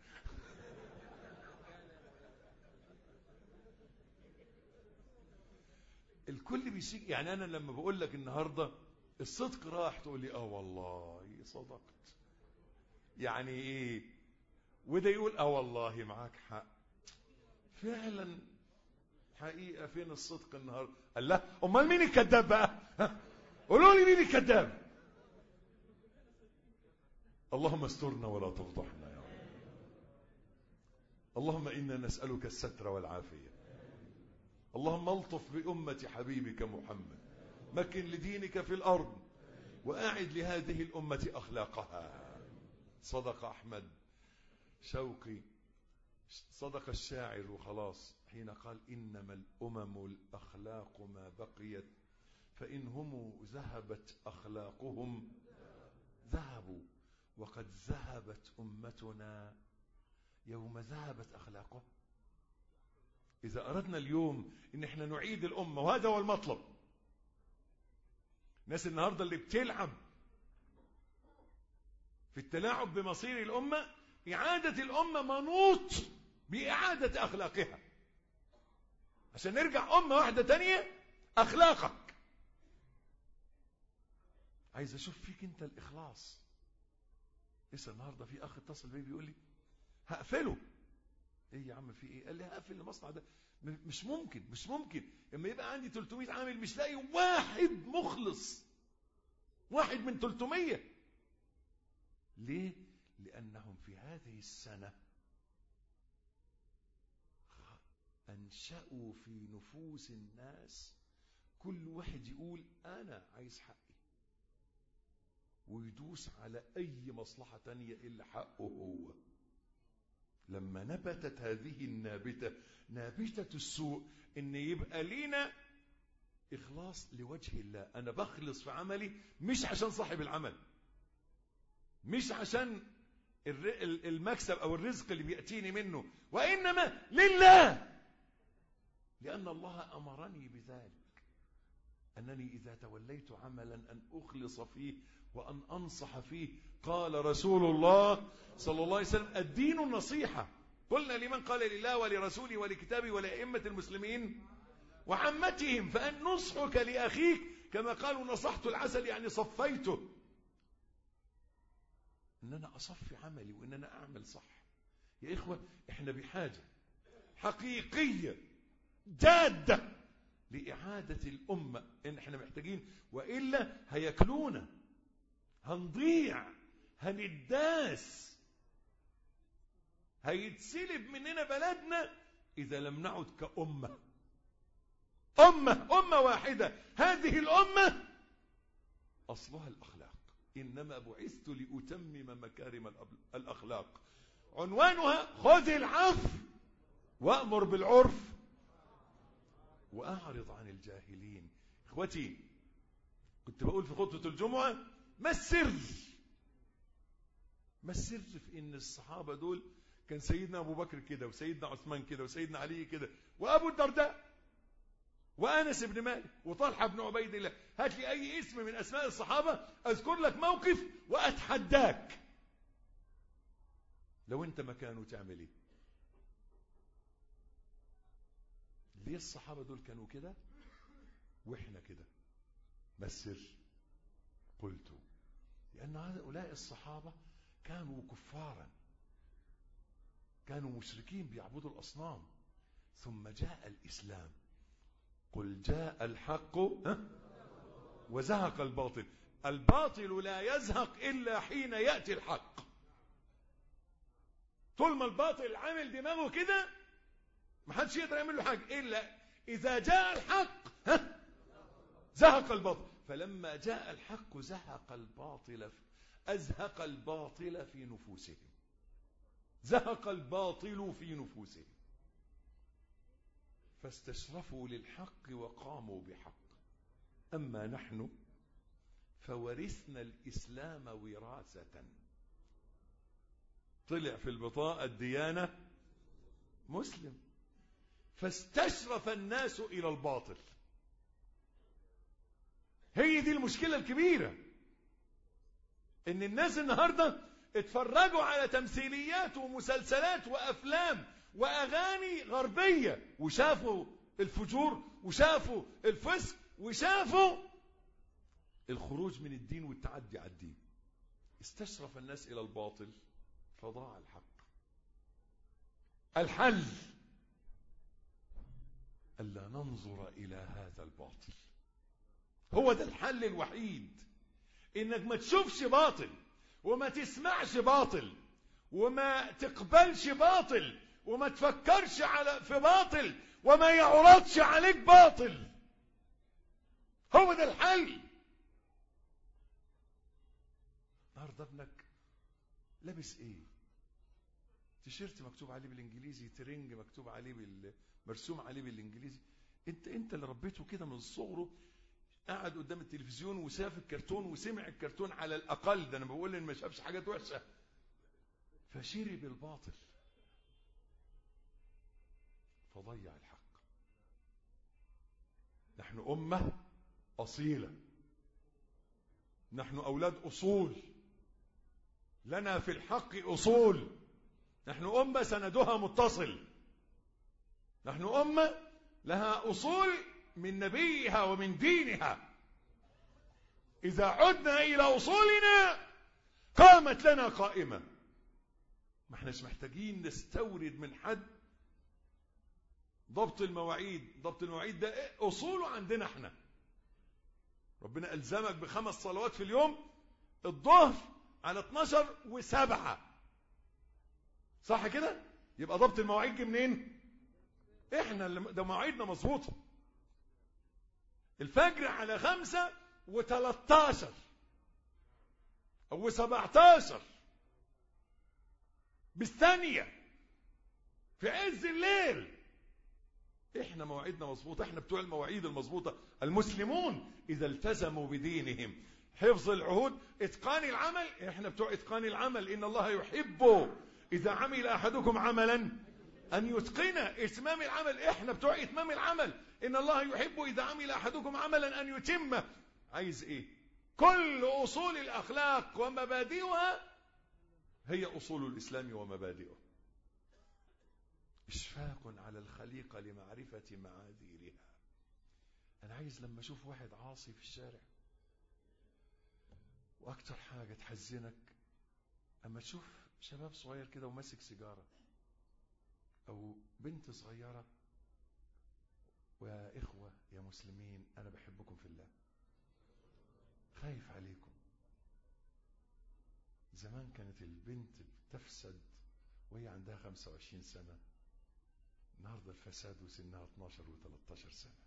الكل بيسيك. يعني أنا لما بقول لك النهاردة الصدق راح، تقول لي آه والله صدقت، يعني إيه؟ وده يقول آه والله معاك حق فعلا، حقيقة. فين الصدق النهاردة؟ قال لا، أمال مين الكذاب بقى؟ قولوا لي مين الكذاب؟ اللهم استرنا ولا تفضحنا يا رب. اللهم إنا نسألك الستر والعافية. اللهم الطف بأمة حبيبك محمد، مكن لدينك في الأرض، وأعد لهذه الأمة أخلاقها. صدق أحمد شوقي، صدق الشاعر وخلاص حين قال إنما الأمم الأخلاق ما بقيت، فإنهم ذهبت أخلاقهم ذهبوا، وقد ذهبت أمتنا يوم ذهبت أخلاقهم. إذا أردنا اليوم إن احنا نعيد الأمة، وهذا هو المطلب. الناس النهاردة اللي بتلعب في التلاعب بمصير الأمة، إعادة الأمة منوط بإعادة أخلاقها، عشان نرجع أمة واحدة تانية. أخلاقك، عايز أشوف فيك أنت الإخلاص. لسه النهاردة في أخ اتصل بي بيقول لي هقفله. ايه يا عم في ايه؟ قال لي هقفل المصنع ده. مش ممكن مش ممكن لما يبقى عندي ثلاثمائة عامل مش لاقي واحد مخلص، واحد من ثلاثمائة. ليه؟ لأنهم في هذه السنة أنشأوا في نفوس الناس كل واحد يقول أنا عايز حقي، ويدوس على أي مصلحة تانية إلا حقه هو. لما نبتت هذه النابتة، نابتة السوء، إن يبقى لينا إخلاص لوجه الله. أنا بخلص في عملي مش عشان صاحب العمل، مش عشان المكسب أو الرزق اللي بيأتيني منه، وإنما لله، لأن الله أمرني بذلك، أنني إذا توليت عملا أن أخلص فيه وأن أنصح فيه. قال رسول الله صلى الله عليه وسلم الدين النصيحة. قلنا لمن؟ قال لله ولرسوله ولكتابه ولأئمة المسلمين وعامتهم. فأن نصحك لأخيك كما قالوا نصحت العسل، يعني صفيته، ان انا اصفي عملي وان انا اعمل صح. يا اخوة احنا بحاجة حقيقية جادة لإعادة الأمة، ان احنا محتاجين، وإلا هياكلونا، هنضيع، هنداس، هيتسلب مننا بلدنا إذا لم نعد كأمة. أمة أمة واحدة. هذه الأمة أصلها الأخلاق. إنما بعثت لأتمم مكارم الأخلاق. عنوانها خذ العفو وأمر بالعرف وأعرض عن الجاهلين. إخوتي، كنت بقول في خطبة الجمعة ما السر ما السر في إن الصحابة دول كان سيدنا أبو بكر كده، وسيدنا عثمان كده، وسيدنا علي كده، وأبو الدرداء، وأنس بن مالك، وطلحة بن عبيد الله. هات لي أي اسم من أسماء الصحابة أذكر لك موقف وأتحداك لو أنت مكانه تعمل إيه. ليه الصحابة دول كانوا كده واحنا كده؟ ما السر؟ قلت لأن هؤلاء الصحابة كانوا كفارا، كانوا مشركين بيعبدوا الأصنام، ثم جاء الإسلام. قل جاء الحق وزهق الباطل. الباطل لا يزهق إلا حين يأتي الحق. طول ما الباطل عامل دماغه كده ما حدش يقدر يعمل له حاجة، إلا إذا جاء الحق زهق الباطل. فلما جاء الحق زهق الباطل، أزهق الباطل في نفوسهم، زهق الباطل في نفوسهم، فاستشرفوا للحق وقاموا بحق. أما نحن فورثنا الإسلام وراثة. طلع في البطاقة الديانة مسلم، فاستشرف الناس إلى الباطل. هي دي المشكلة الكبيرة، إن الناس النهاردة اتفرجوا على تمثيليات ومسلسلات وأفلام وأغاني غربية، وشافوا الفجور وشافوا الفسق وشافوا الخروج من الدين والتعدي على الدين. استشرف الناس إلى الباطل فضاع الحق. الحل ألا ننظر إلى هذا الباطل. هو ده الحل الوحيد، إنك ما تشوفش باطل وما تسمعش باطل وما تقبلش باطل وما تفكرش على في باطل وما يعرضش عليك باطل. هو ده الحل. النهارده ابنك لابس ايه؟ تيشيرت مكتوب عليه بالانجليزي، ترنج مكتوب عليه بال... مرسوم عليه بالانجليزي. انت انت اللي ربيته كده من صغره، قعد قدام التلفزيون وشاف الكرتون وسمع الكرتون على الاقل، ده انا بقول ان ما شافش حاجات وحشه، فشرب الباطل فضيع الحق. نحن امه اصيله، نحن اولاد اصول، لنا في الحق اصول، نحن امه سندها متصل، نحن امه لها اصول من نبيها ومن دينها. إذا عدنا إلى أصولنا قامت لنا قائمة. ما احناش محتاجين نستورد من حد ضبط المواعيد. ضبط المواعيد ده إيه؟ أصوله عندنا احنا. ربنا ألزمك بخمس صلوات في اليوم، الظهر على اتناشر وسبعة، صح كده؟ يبقى ضبط المواعيد جه منين؟ احنا اللي ده مواعيدنا مظبوطه. الفجر على خمسة وتلاتاشر او سبعتاشر بالثانية في عز الليل. احنا مواعيدنا مظبوطة، احنا بتوع المواعيد المظبوطة. المسلمون اذا التزموا بدينهم حفظ العهود اتقان العمل، احنا بتوع اتقان العمل. ان الله يحب اذا عمل احدكم عملا ان يتقنه. اتمام العمل، احنا بتوع اتمام العمل. ان الله يحب اذا عمل احدكم عملا ان يتمه. عايز ايه؟ كل اصول الاخلاق ومبادئها هي اصول الاسلام ومبادئه. اشفاق على الخليقه لمعرفه معاذيرها. انا عايز لما اشوف واحد عاصي في الشارع، واكتر حاجه تحزنك اما تشوف شباب صغير كده وماسك سيجاره، او بنت صغيره. ويا إخوة يا مسلمين، أنا بحبكم في الله، خايف عليكم. زمان كانت البنت بتفسد وهي عندها خمسة وعشرين سنة، النهاردة الفساد وسنها اتناشر وتلتاشر سنة.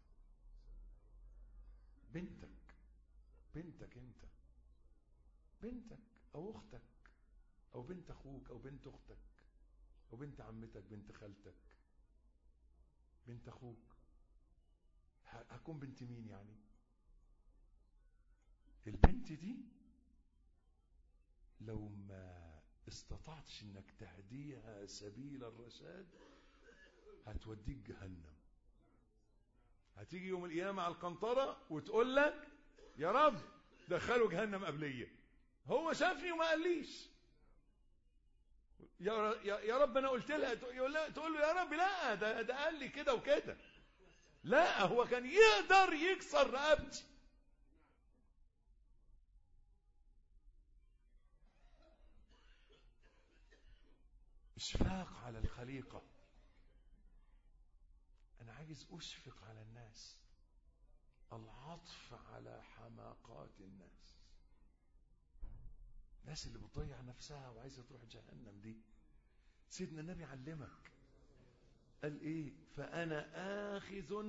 بنتك بنتك انت، بنتك أو أختك أو بنت أخوك أو بنت أختك أو بنت عمتك، بنت خالتك، بنت أخوك، هكون بنت مين يعني؟ البنت دي لو ما استطعتش انك تهديها سبيل الرشاد هتوديك جهنم. هتيجي يوم القيامة على القنطرة وتقول لك يا رب دخلوا جهنم قبلية، هو شافني وما قاليش. يا يا رب انا قلت لها، تقول له يا رب لا، ده ده قال لي كده وكده. لا، هو كان يقدر يكسر رقبتي. اشفاق على الخليقة. أنا عايز أشفق على الناس، العطف على حماقات الناس، الناس اللي بتضيع نفسها وعايزة تروح جهنم دي. سيدنا النبي علمك، قال إيه؟ فأنا آخذ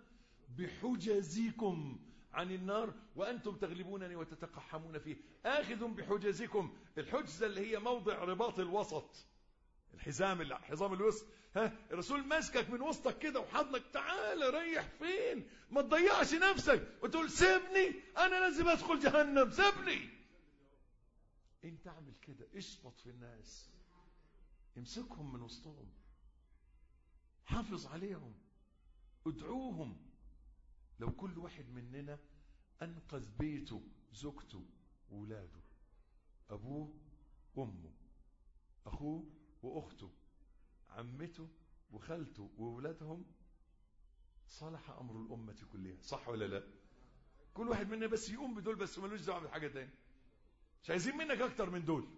بحجزكم عن النار وأنتم تغلبونني وتتقحمون فيه. آخذ بحجزكم، الحجزة اللي هي موضع رباط الوسط، الحزام، الحزام الوسط. ها، الرسول ماسكك من وسطك كده وحضنك، تعال ريح فين، ما تضيعش نفسك وتقول سيبني انا لازم ادخل جهنم، سيبني. انت اعمل كده، اشبط في الناس، امسكهم من وسطهم، حافظ عليهم، ادعوهم. لو كل واحد مننا انقذ بيته، زوجته، وولاده، ابوه وامه، اخوه واخته، عمته وخالته وولادهم، صلح امر الامه كلها. صح ولا لا؟ كل واحد منا بس يقوم بدول بس، ملوش دعوه بحاجه تاني، مش عايزين منك اكتر من دول.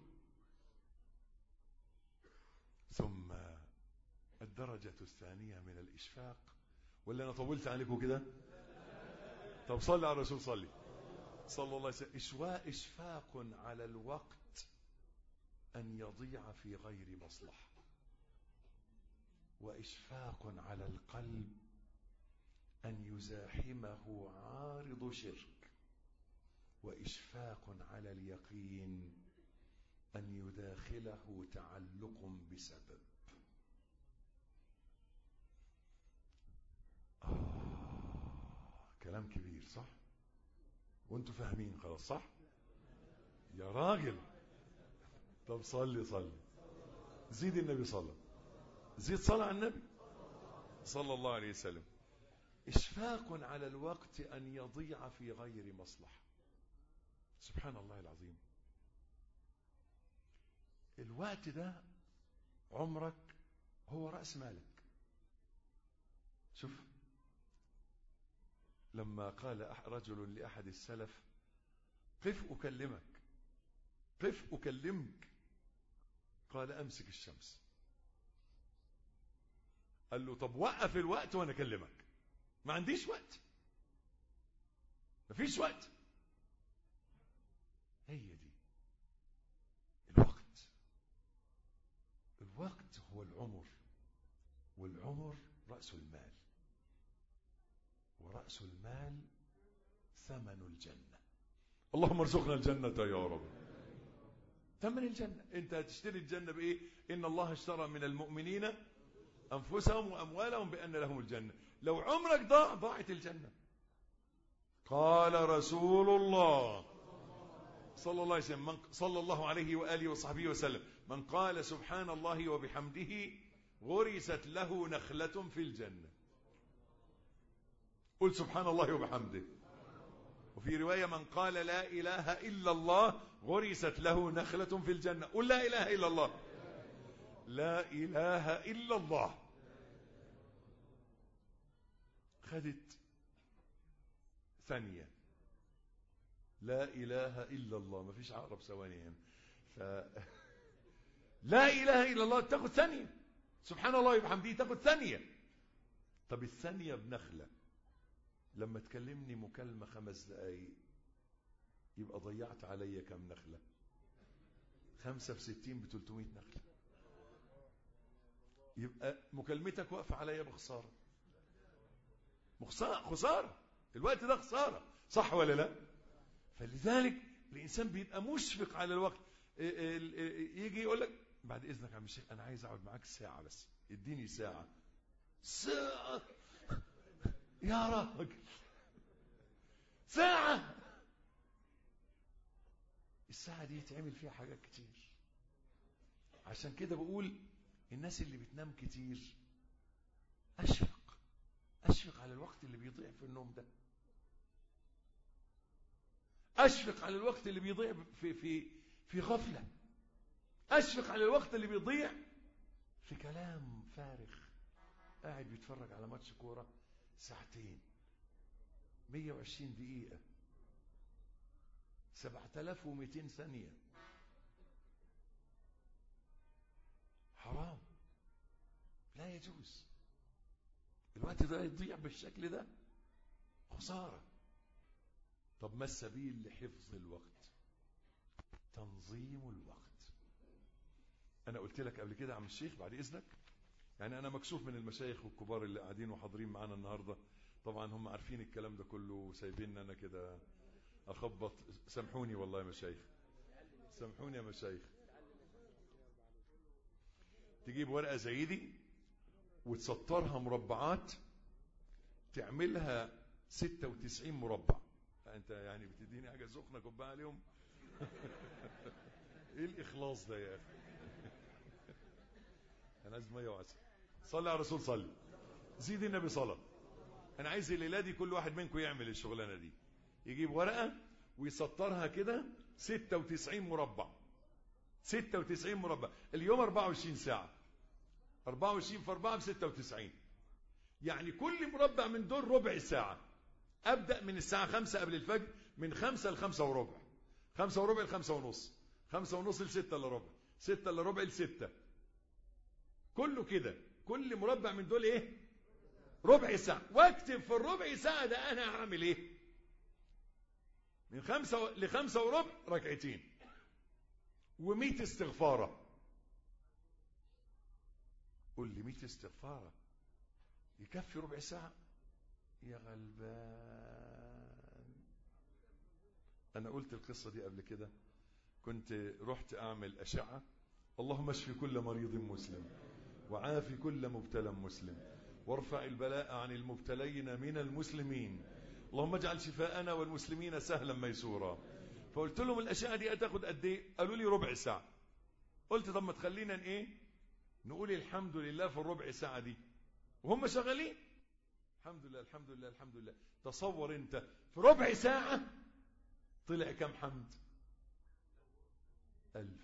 ثم الدرجه الثانيه من الاشفاق، ولا انا طولت عليكم كده؟ طب صلي على الرسول، صلي صلى الله عليه وسلم. إشواء إشفاق على الوقت أن يضيع في غير مصلحة، وإشفاق على القلب أن يزاحمه عارض شرك، وإشفاق على اليقين أن يداخله تعلق بسبب. آه، كلام كبير صح؟ وانتوا فاهمين خلاص صح؟ يا راجل، طب صلي صلي، زيد النبي صلى، زيد صلى على النبي صلى الله عليه وسلم. إشفاق على الوقت أن يضيع في غير مصلحة. سبحان الله العظيم، الوقت ده عمرك هو رأس مالك. شوف، لما قال رجل لأحد السلف قف أكلمك، قف أكلمك، قال أمسك الشمس. قال له طب وقف الوقت وأنا أكلمك. ما عنديش وقت، ما فيش وقت. هي دي الوقت. الوقت هو العمر، والعمر رأس المال، ورأس المال ثمن الجنة. اللهم ارزقنا الجنة يا رب. ثمن الجنة، انت هتشتري الجنة بإيه؟ إن الله اشترى من المؤمنين أنفسهم وأموالهم بأن لهم الجنة. لو عمرك ضاع، ضاعت الجنة. قال رسول الله صلى الله عليه وسلم، من صلى الله عليه وآله وصحبه وسلم، من قال سبحان الله وبحمده غرست له نخلة في الجنة. قل سبحان الله وبحمده. وفي رواية من قال لا إله إلا الله غرست له نخلة في الجنة. قل لا إله إلا الله، لا إله إلا الله. خدت ثانية، لا إله إلا الله، ما فيش عقرب ثواني هنا. ف... لا إله إلا الله تاخد ثانية، سبحان الله وبحمده تاخد ثانية. طب الثانية بنخلة، لما تكلمني مكالمة خمس دقايق يبقى ضيعت عليا كم نخلة؟ خمسة في ستين بتلتمية نخلة. يبقى مكالمتك واقفة عليا بخسارة، خسارة خسارة، الوقت ده خسارة، صح ولا لا؟ فلذلك الإنسان بيبقى مشفق على الوقت. يجي يقول لك بعد إذنك يا عم الشيخ أنا عايز أقعد معاك ساعة بس، اديني ساعة. ساعة يا راجل، ساعة؟ الساعة دي يتعمل فيها حاجات كتير. عشان كده بقول الناس اللي بتنام كتير أشفق أشفق على الوقت اللي بيضيع في النوم ده، أشفق على الوقت اللي بيضيع في في في غفلة، أشفق على الوقت اللي بيضيع في كلام فارغ. قاعد بيتفرج على ماتش كورة ساعتين، مية وعشرين دقيقة، سبعة آلاف ومئتين ثانية. حرام، لا يجوز. الوقت ده يضيع بالشكل ده، خسارة. طب ما السبيل لحفظ الوقت؟ تنظيم الوقت. أنا قلت لك قبل كده يا عم الشيخ بعد إذنك، يعني أنا مكسوف من المشايخ والكبار اللي قاعدين وحاضرين معانا النهاردة، طبعا هم عارفين الكلام ده كله وسايبين أنا كده أخبط. سامحوني والله يا مشايخ، سامحوني يا مشايخ. تجيب ورقة زي دي وتسطرها مربعات، تعملها ستة وتسعين مربع. أنت يعني بتديني حاجة سخنة كوباية عليهم؟ إيه الإخلاص ده يا أخي؟ أنا عايز مية وعسل. صلي على الرسول، صلي. زيد النبي صلاة. أنا عايز الليلة دي كل واحد منكم يعمل الشغلانة دي، يجيب ورقة ويسطرها كده ستة وتسعين مربع. ستة وتسعين مربع. اليوم أربعة وعشرين ساعة، أربعة وعشرين في أربعة بستة وتسعين، يعني كل مربع من دول ربع ساعة. أبدأ من الساعة خمسة قبل الفجر، من خمسة لخمسة وربع، خمسة وربع لخمسة ونص، خمسة ونص لستة إلا ربع، ستة إلا ربع لستة. كله كده، كل مربع من دول إيه؟ ربع ساعة. واكتب في الربع ساعة ده أنا هعمل إيه؟ من خمسة لخمسة وربع ركعتين ومئة استغفارة. قل لي مئة استغفارة يكفي ربع ساعة؟ يا غلبان. أنا قلت القصة دي قبل كده، كنت رحت أعمل أشعة. اللهم اشفي كل مريض مسلم، وعافي كل مبتلى مسلم، وارفع البلاء عن المبتلين من المسلمين، اللهم اجعل شفاءنا والمسلمين سهلا ميسورا. فقلت لهم الأشعة دي هتاخد قد ايه؟ قالوا لي ربع ساعة. قلت طب ما تخلينا ايه نقول الحمد لله في الربع ساعة دي وهم شغالين. الحمد لله الحمد لله الحمد لله. تصور انت في ربع ساعة طلع كم حمد؟ ألف.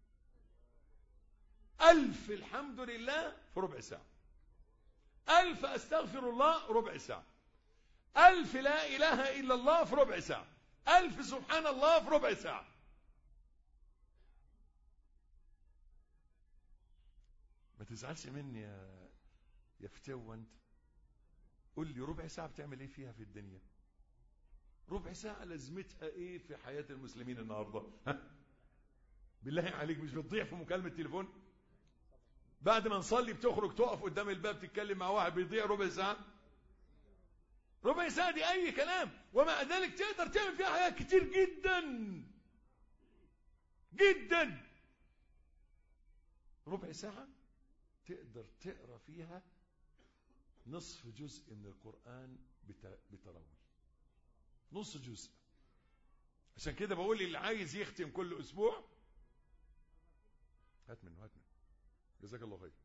ألف الحمد لله في ربع ساعة. ألف أستغفر الله ربع ساعة. ألف لا إله إلا الله في ربع ساعة. ألف سبحان الله في ربع ساعة. ما تزعلش مني يا يا فتوة انت. قل لي ربع ساعة بتعمل ايه فيها في الدنيا؟ ربع ساعة لازمتها ايه في حياة المسلمين النهاردة؟ ها؟ بالله عليك مش بتضيع في مكالمة تليفون؟ بعد ما نصلي بتخرج تقف قدام الباب تتكلم مع واحد بيضيع ربع ساعة. ربع ساعة دي اي كلام، ومع ذلك تقدر تعمل فيها حاجات كتير جدا جدا. ربع ساعة تقدر تقرأ فيها نصف جزء من القرآن بتروي، نص جزء. عشان كده بقول اللي عايز يختم كل أسبوع هات منه هات منه جزاك الله خير.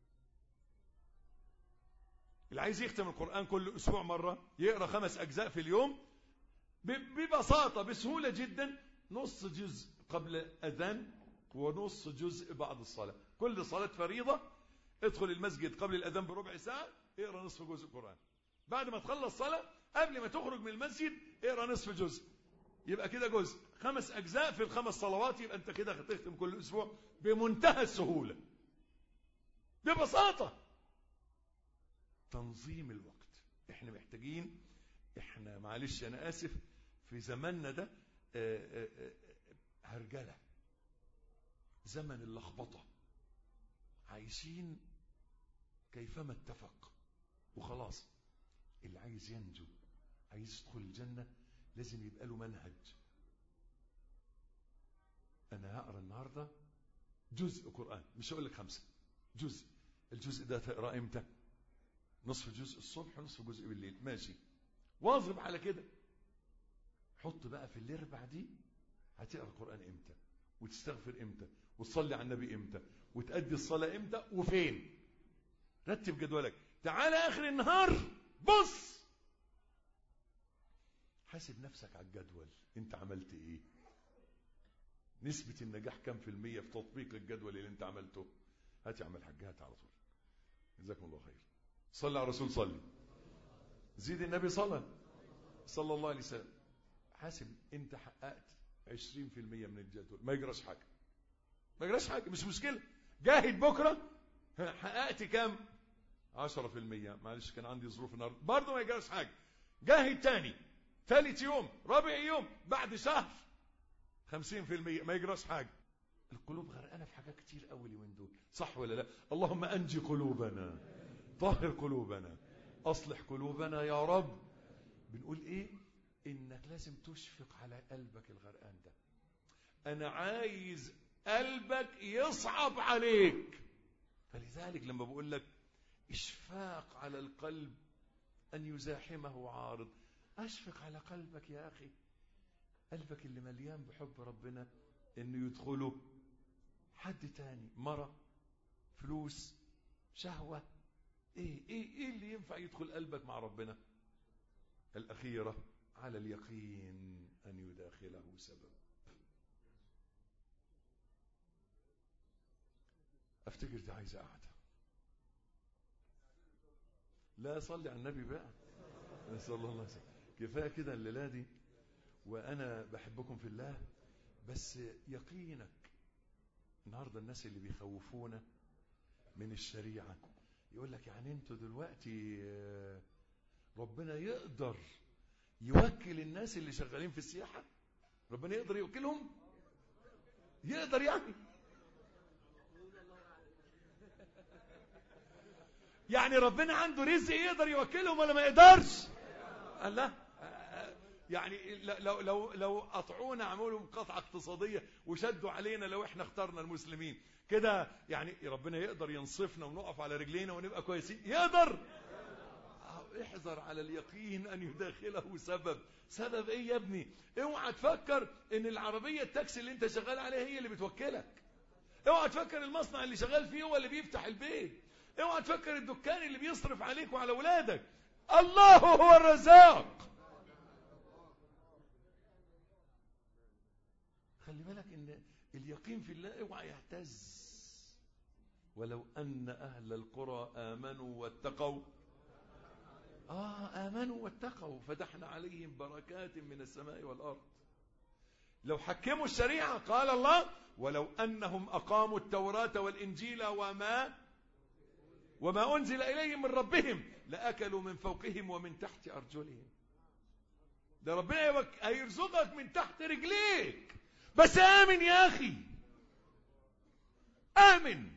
اللي عايز يختم القرآن كل أسبوع مرة يقرأ خمس أجزاء في اليوم ببساطة بسهولة جدا. نص جزء قبل الأذان ونص جزء بعد الصلاة. كل صلاة فريضة ادخل المسجد قبل الأذان بربع ساعة اقرأ نصف جزء قرآن. بعد ما تخلص صلاة قبل ما تخرج من المسجد اقرأ نصف جزء. يبقى كده جزء، خمس أجزاء في الخمس صلوات. يبقى أنت كده هتختم كل أسبوع بمنتهى السهولة ببساطة. تنظيم الوقت. احنا محتاجين، احنا معلش أنا آسف في زماننا ده آآ آآ هرجلة، زمن اللخبطة، عايشين كيفما اتفق وخلاص. اللي عايز ينجو عايز يدخل الجنة لازم يبقى له منهج. أنا هقرأ النهاردة جزء قرآن، مش هقول لك خمسة، جزء. الجزء ده تقرأ امتى؟ نصف جزء الصبح ونصف جزء بالليل، ماشي، واظب على كده. حط بقى في الاربع دي هتقرأ القرآن امتى، وتستغفر امتى، وتصلي على النبي امتى، وتأدي الصلاة امتى وفين. رتب جدولك. تعال آخر النهار بص حاسب نفسك على الجدول، انت عملت ايه، نسبة النجاح كم في المية في تطبيق الجدول اللي انت عملته. هات يا عم الحاج هات على طول. جزاكم الله خير. صلي على الرسول صلي. زيد النبي صلى صلى الله عليه وسلم. حاسب انت حققت عشرين في المية من الجدول، ما يجراش حاجة، ما يجراش حاجة، مش مشكلة. جاهد بكرة حققت كام؟ عشرة في المية، معلش كان عندي ظروف النهارده، برضه ما يجراش حاجة. جاهد تاني، ثالث يوم، رابع يوم، بعد شهر خمسين في المية، ما يجراش حاجة. القلوب غرقانة في حاجات كتير قوي اليومين دول، صح ولا لا؟ اللهم أنجي قلوبنا، طهر قلوبنا، أصلح قلوبنا يا رب. بنقول إيه؟ إنك لازم تشفق على قلبك الغرقان ده. أنا عايز قلبك يصعب عليك. فلذلك لما بقول لك إشفاق على القلب أن يزاحمه عارض، أشفق على قلبك يا أخي، قلبك اللي مليان بحب ربنا إنه يدخله حد تاني، مرة، فلوس، شهوة. إيه إيه إيه اللي ينفع يدخل قلبك مع ربنا؟ الأخيرة على اليقين أن يداخله سبب. أفتكر دي عايزة قاعدة. لا صلي على النبي بقى صلى الله عليه وسلم. كفاية كده الليلة دي، وأنا بحبكم في الله، بس يقينك. النهاردة الناس اللي بيخوفونا من الشريعة يقول لك يعني انتوا دلوقتي ربنا يقدر يوكل الناس اللي شغالين في السياحة؟ ربنا يقدر يوكلهم؟ يقدر يعني يعني ربنا عنده رزق يقدر يوكلهم ولا ما يقدرش؟ الله، يعني لو لو لو قطعونا عملوا قطعة اقتصادية وشدوا علينا لو احنا اخترنا المسلمين كده، يعني ربنا يقدر ينصفنا ونقف على رجلينا ونبقى كويسين؟ يقدر. احذر على اليقين ان يداخله سبب. سبب ايه يا ابني؟ اوعى تفكر ان العربية التاكسي اللي انت شغال عليها هي اللي بتوكلك. اوعى تفكر المصنع اللي شغال فيه هو اللي بيفتح البيت. اوعى تفكر الدكان اللي بيصرف عليك وعلى اولادك. الله هو الرزاق. خلي بالك ان اليقين في الله اوعى يهتز. ولو ان اهل القرى امنوا واتقوا اه امنوا واتقوا فتحنا عليهم بركات من السماء والارض. لو حكموا الشريعه قال الله ولو انهم اقاموا التوراة والانجيل وما وما انزل اليهم من ربهم لاكلوا من فوقهم ومن تحت ارجلهم. ده ربنا هيرزقك من تحت رجليك، بس آمن يا أخي، آمن.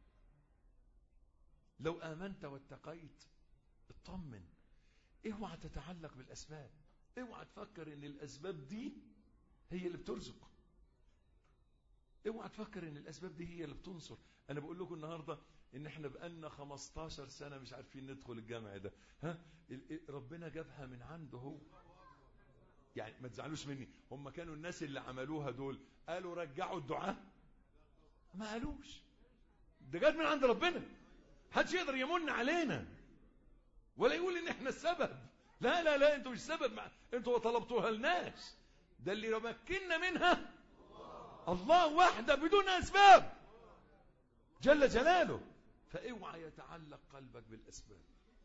لو آمنت واتقيت اطمن. اوعى تتعلق بالأسباب، اوعى تفكر ان الأسباب دي هي اللي بترزق، اوعى تفكر ان الأسباب دي هي اللي بتنصر. أنا بقول لكم النهاردة ان احنا بقالنا خمستاشر سنة مش عارفين ندخل الجامع ده، ها ربنا جابها من عنده هو. يعني ما تزعلوش مني، هم كانوا الناس اللي عملوها دول قالوا رجعوا الدعاء؟ ما قالوش، ده جات من عند ربنا. محدش يقدر يمن علينا ولا يقول ان احنا السبب. لا لا لا، انتوا مش السبب، انتوا طلبتوها لناس. ده اللي مكننا منها الله وحده بدون اسباب جل جلاله. فاوعى يتعلق قلبك بالاسباب.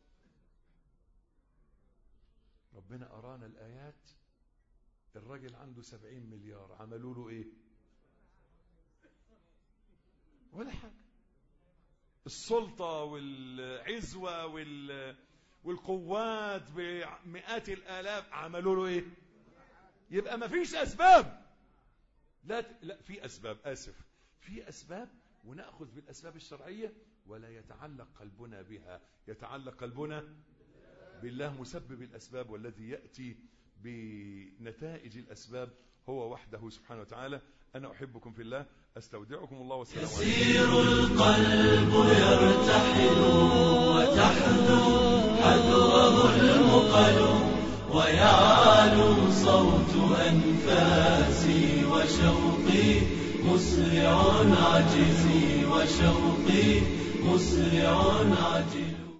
ربنا ارانا الايات. الراجل عنده سبعين مليار، عملوا له ايه؟ ولا حاجة. السلطة والعزوة وال... والقوات بمئات الالاف عملوا له ايه؟ يبقى ما فيش اسباب. لا ت... لا في اسباب، اسف، في اسباب ونأخذ بالاسباب الشرعية، ولا يتعلق قلبنا بها، يتعلق قلبنا بالله مسبب الاسباب، والذي يأتي بنتائج الأسباب هو وحده سبحانه وتعالى. أنا أحبكم في الله، أستودعكم الله والسلام عليكم. يسير القلب يرتحل وتحدو حذوه المقل، ويعلو صوت أنفاسي وشوقي مسرع عجزي وشوقي مسرع عجل.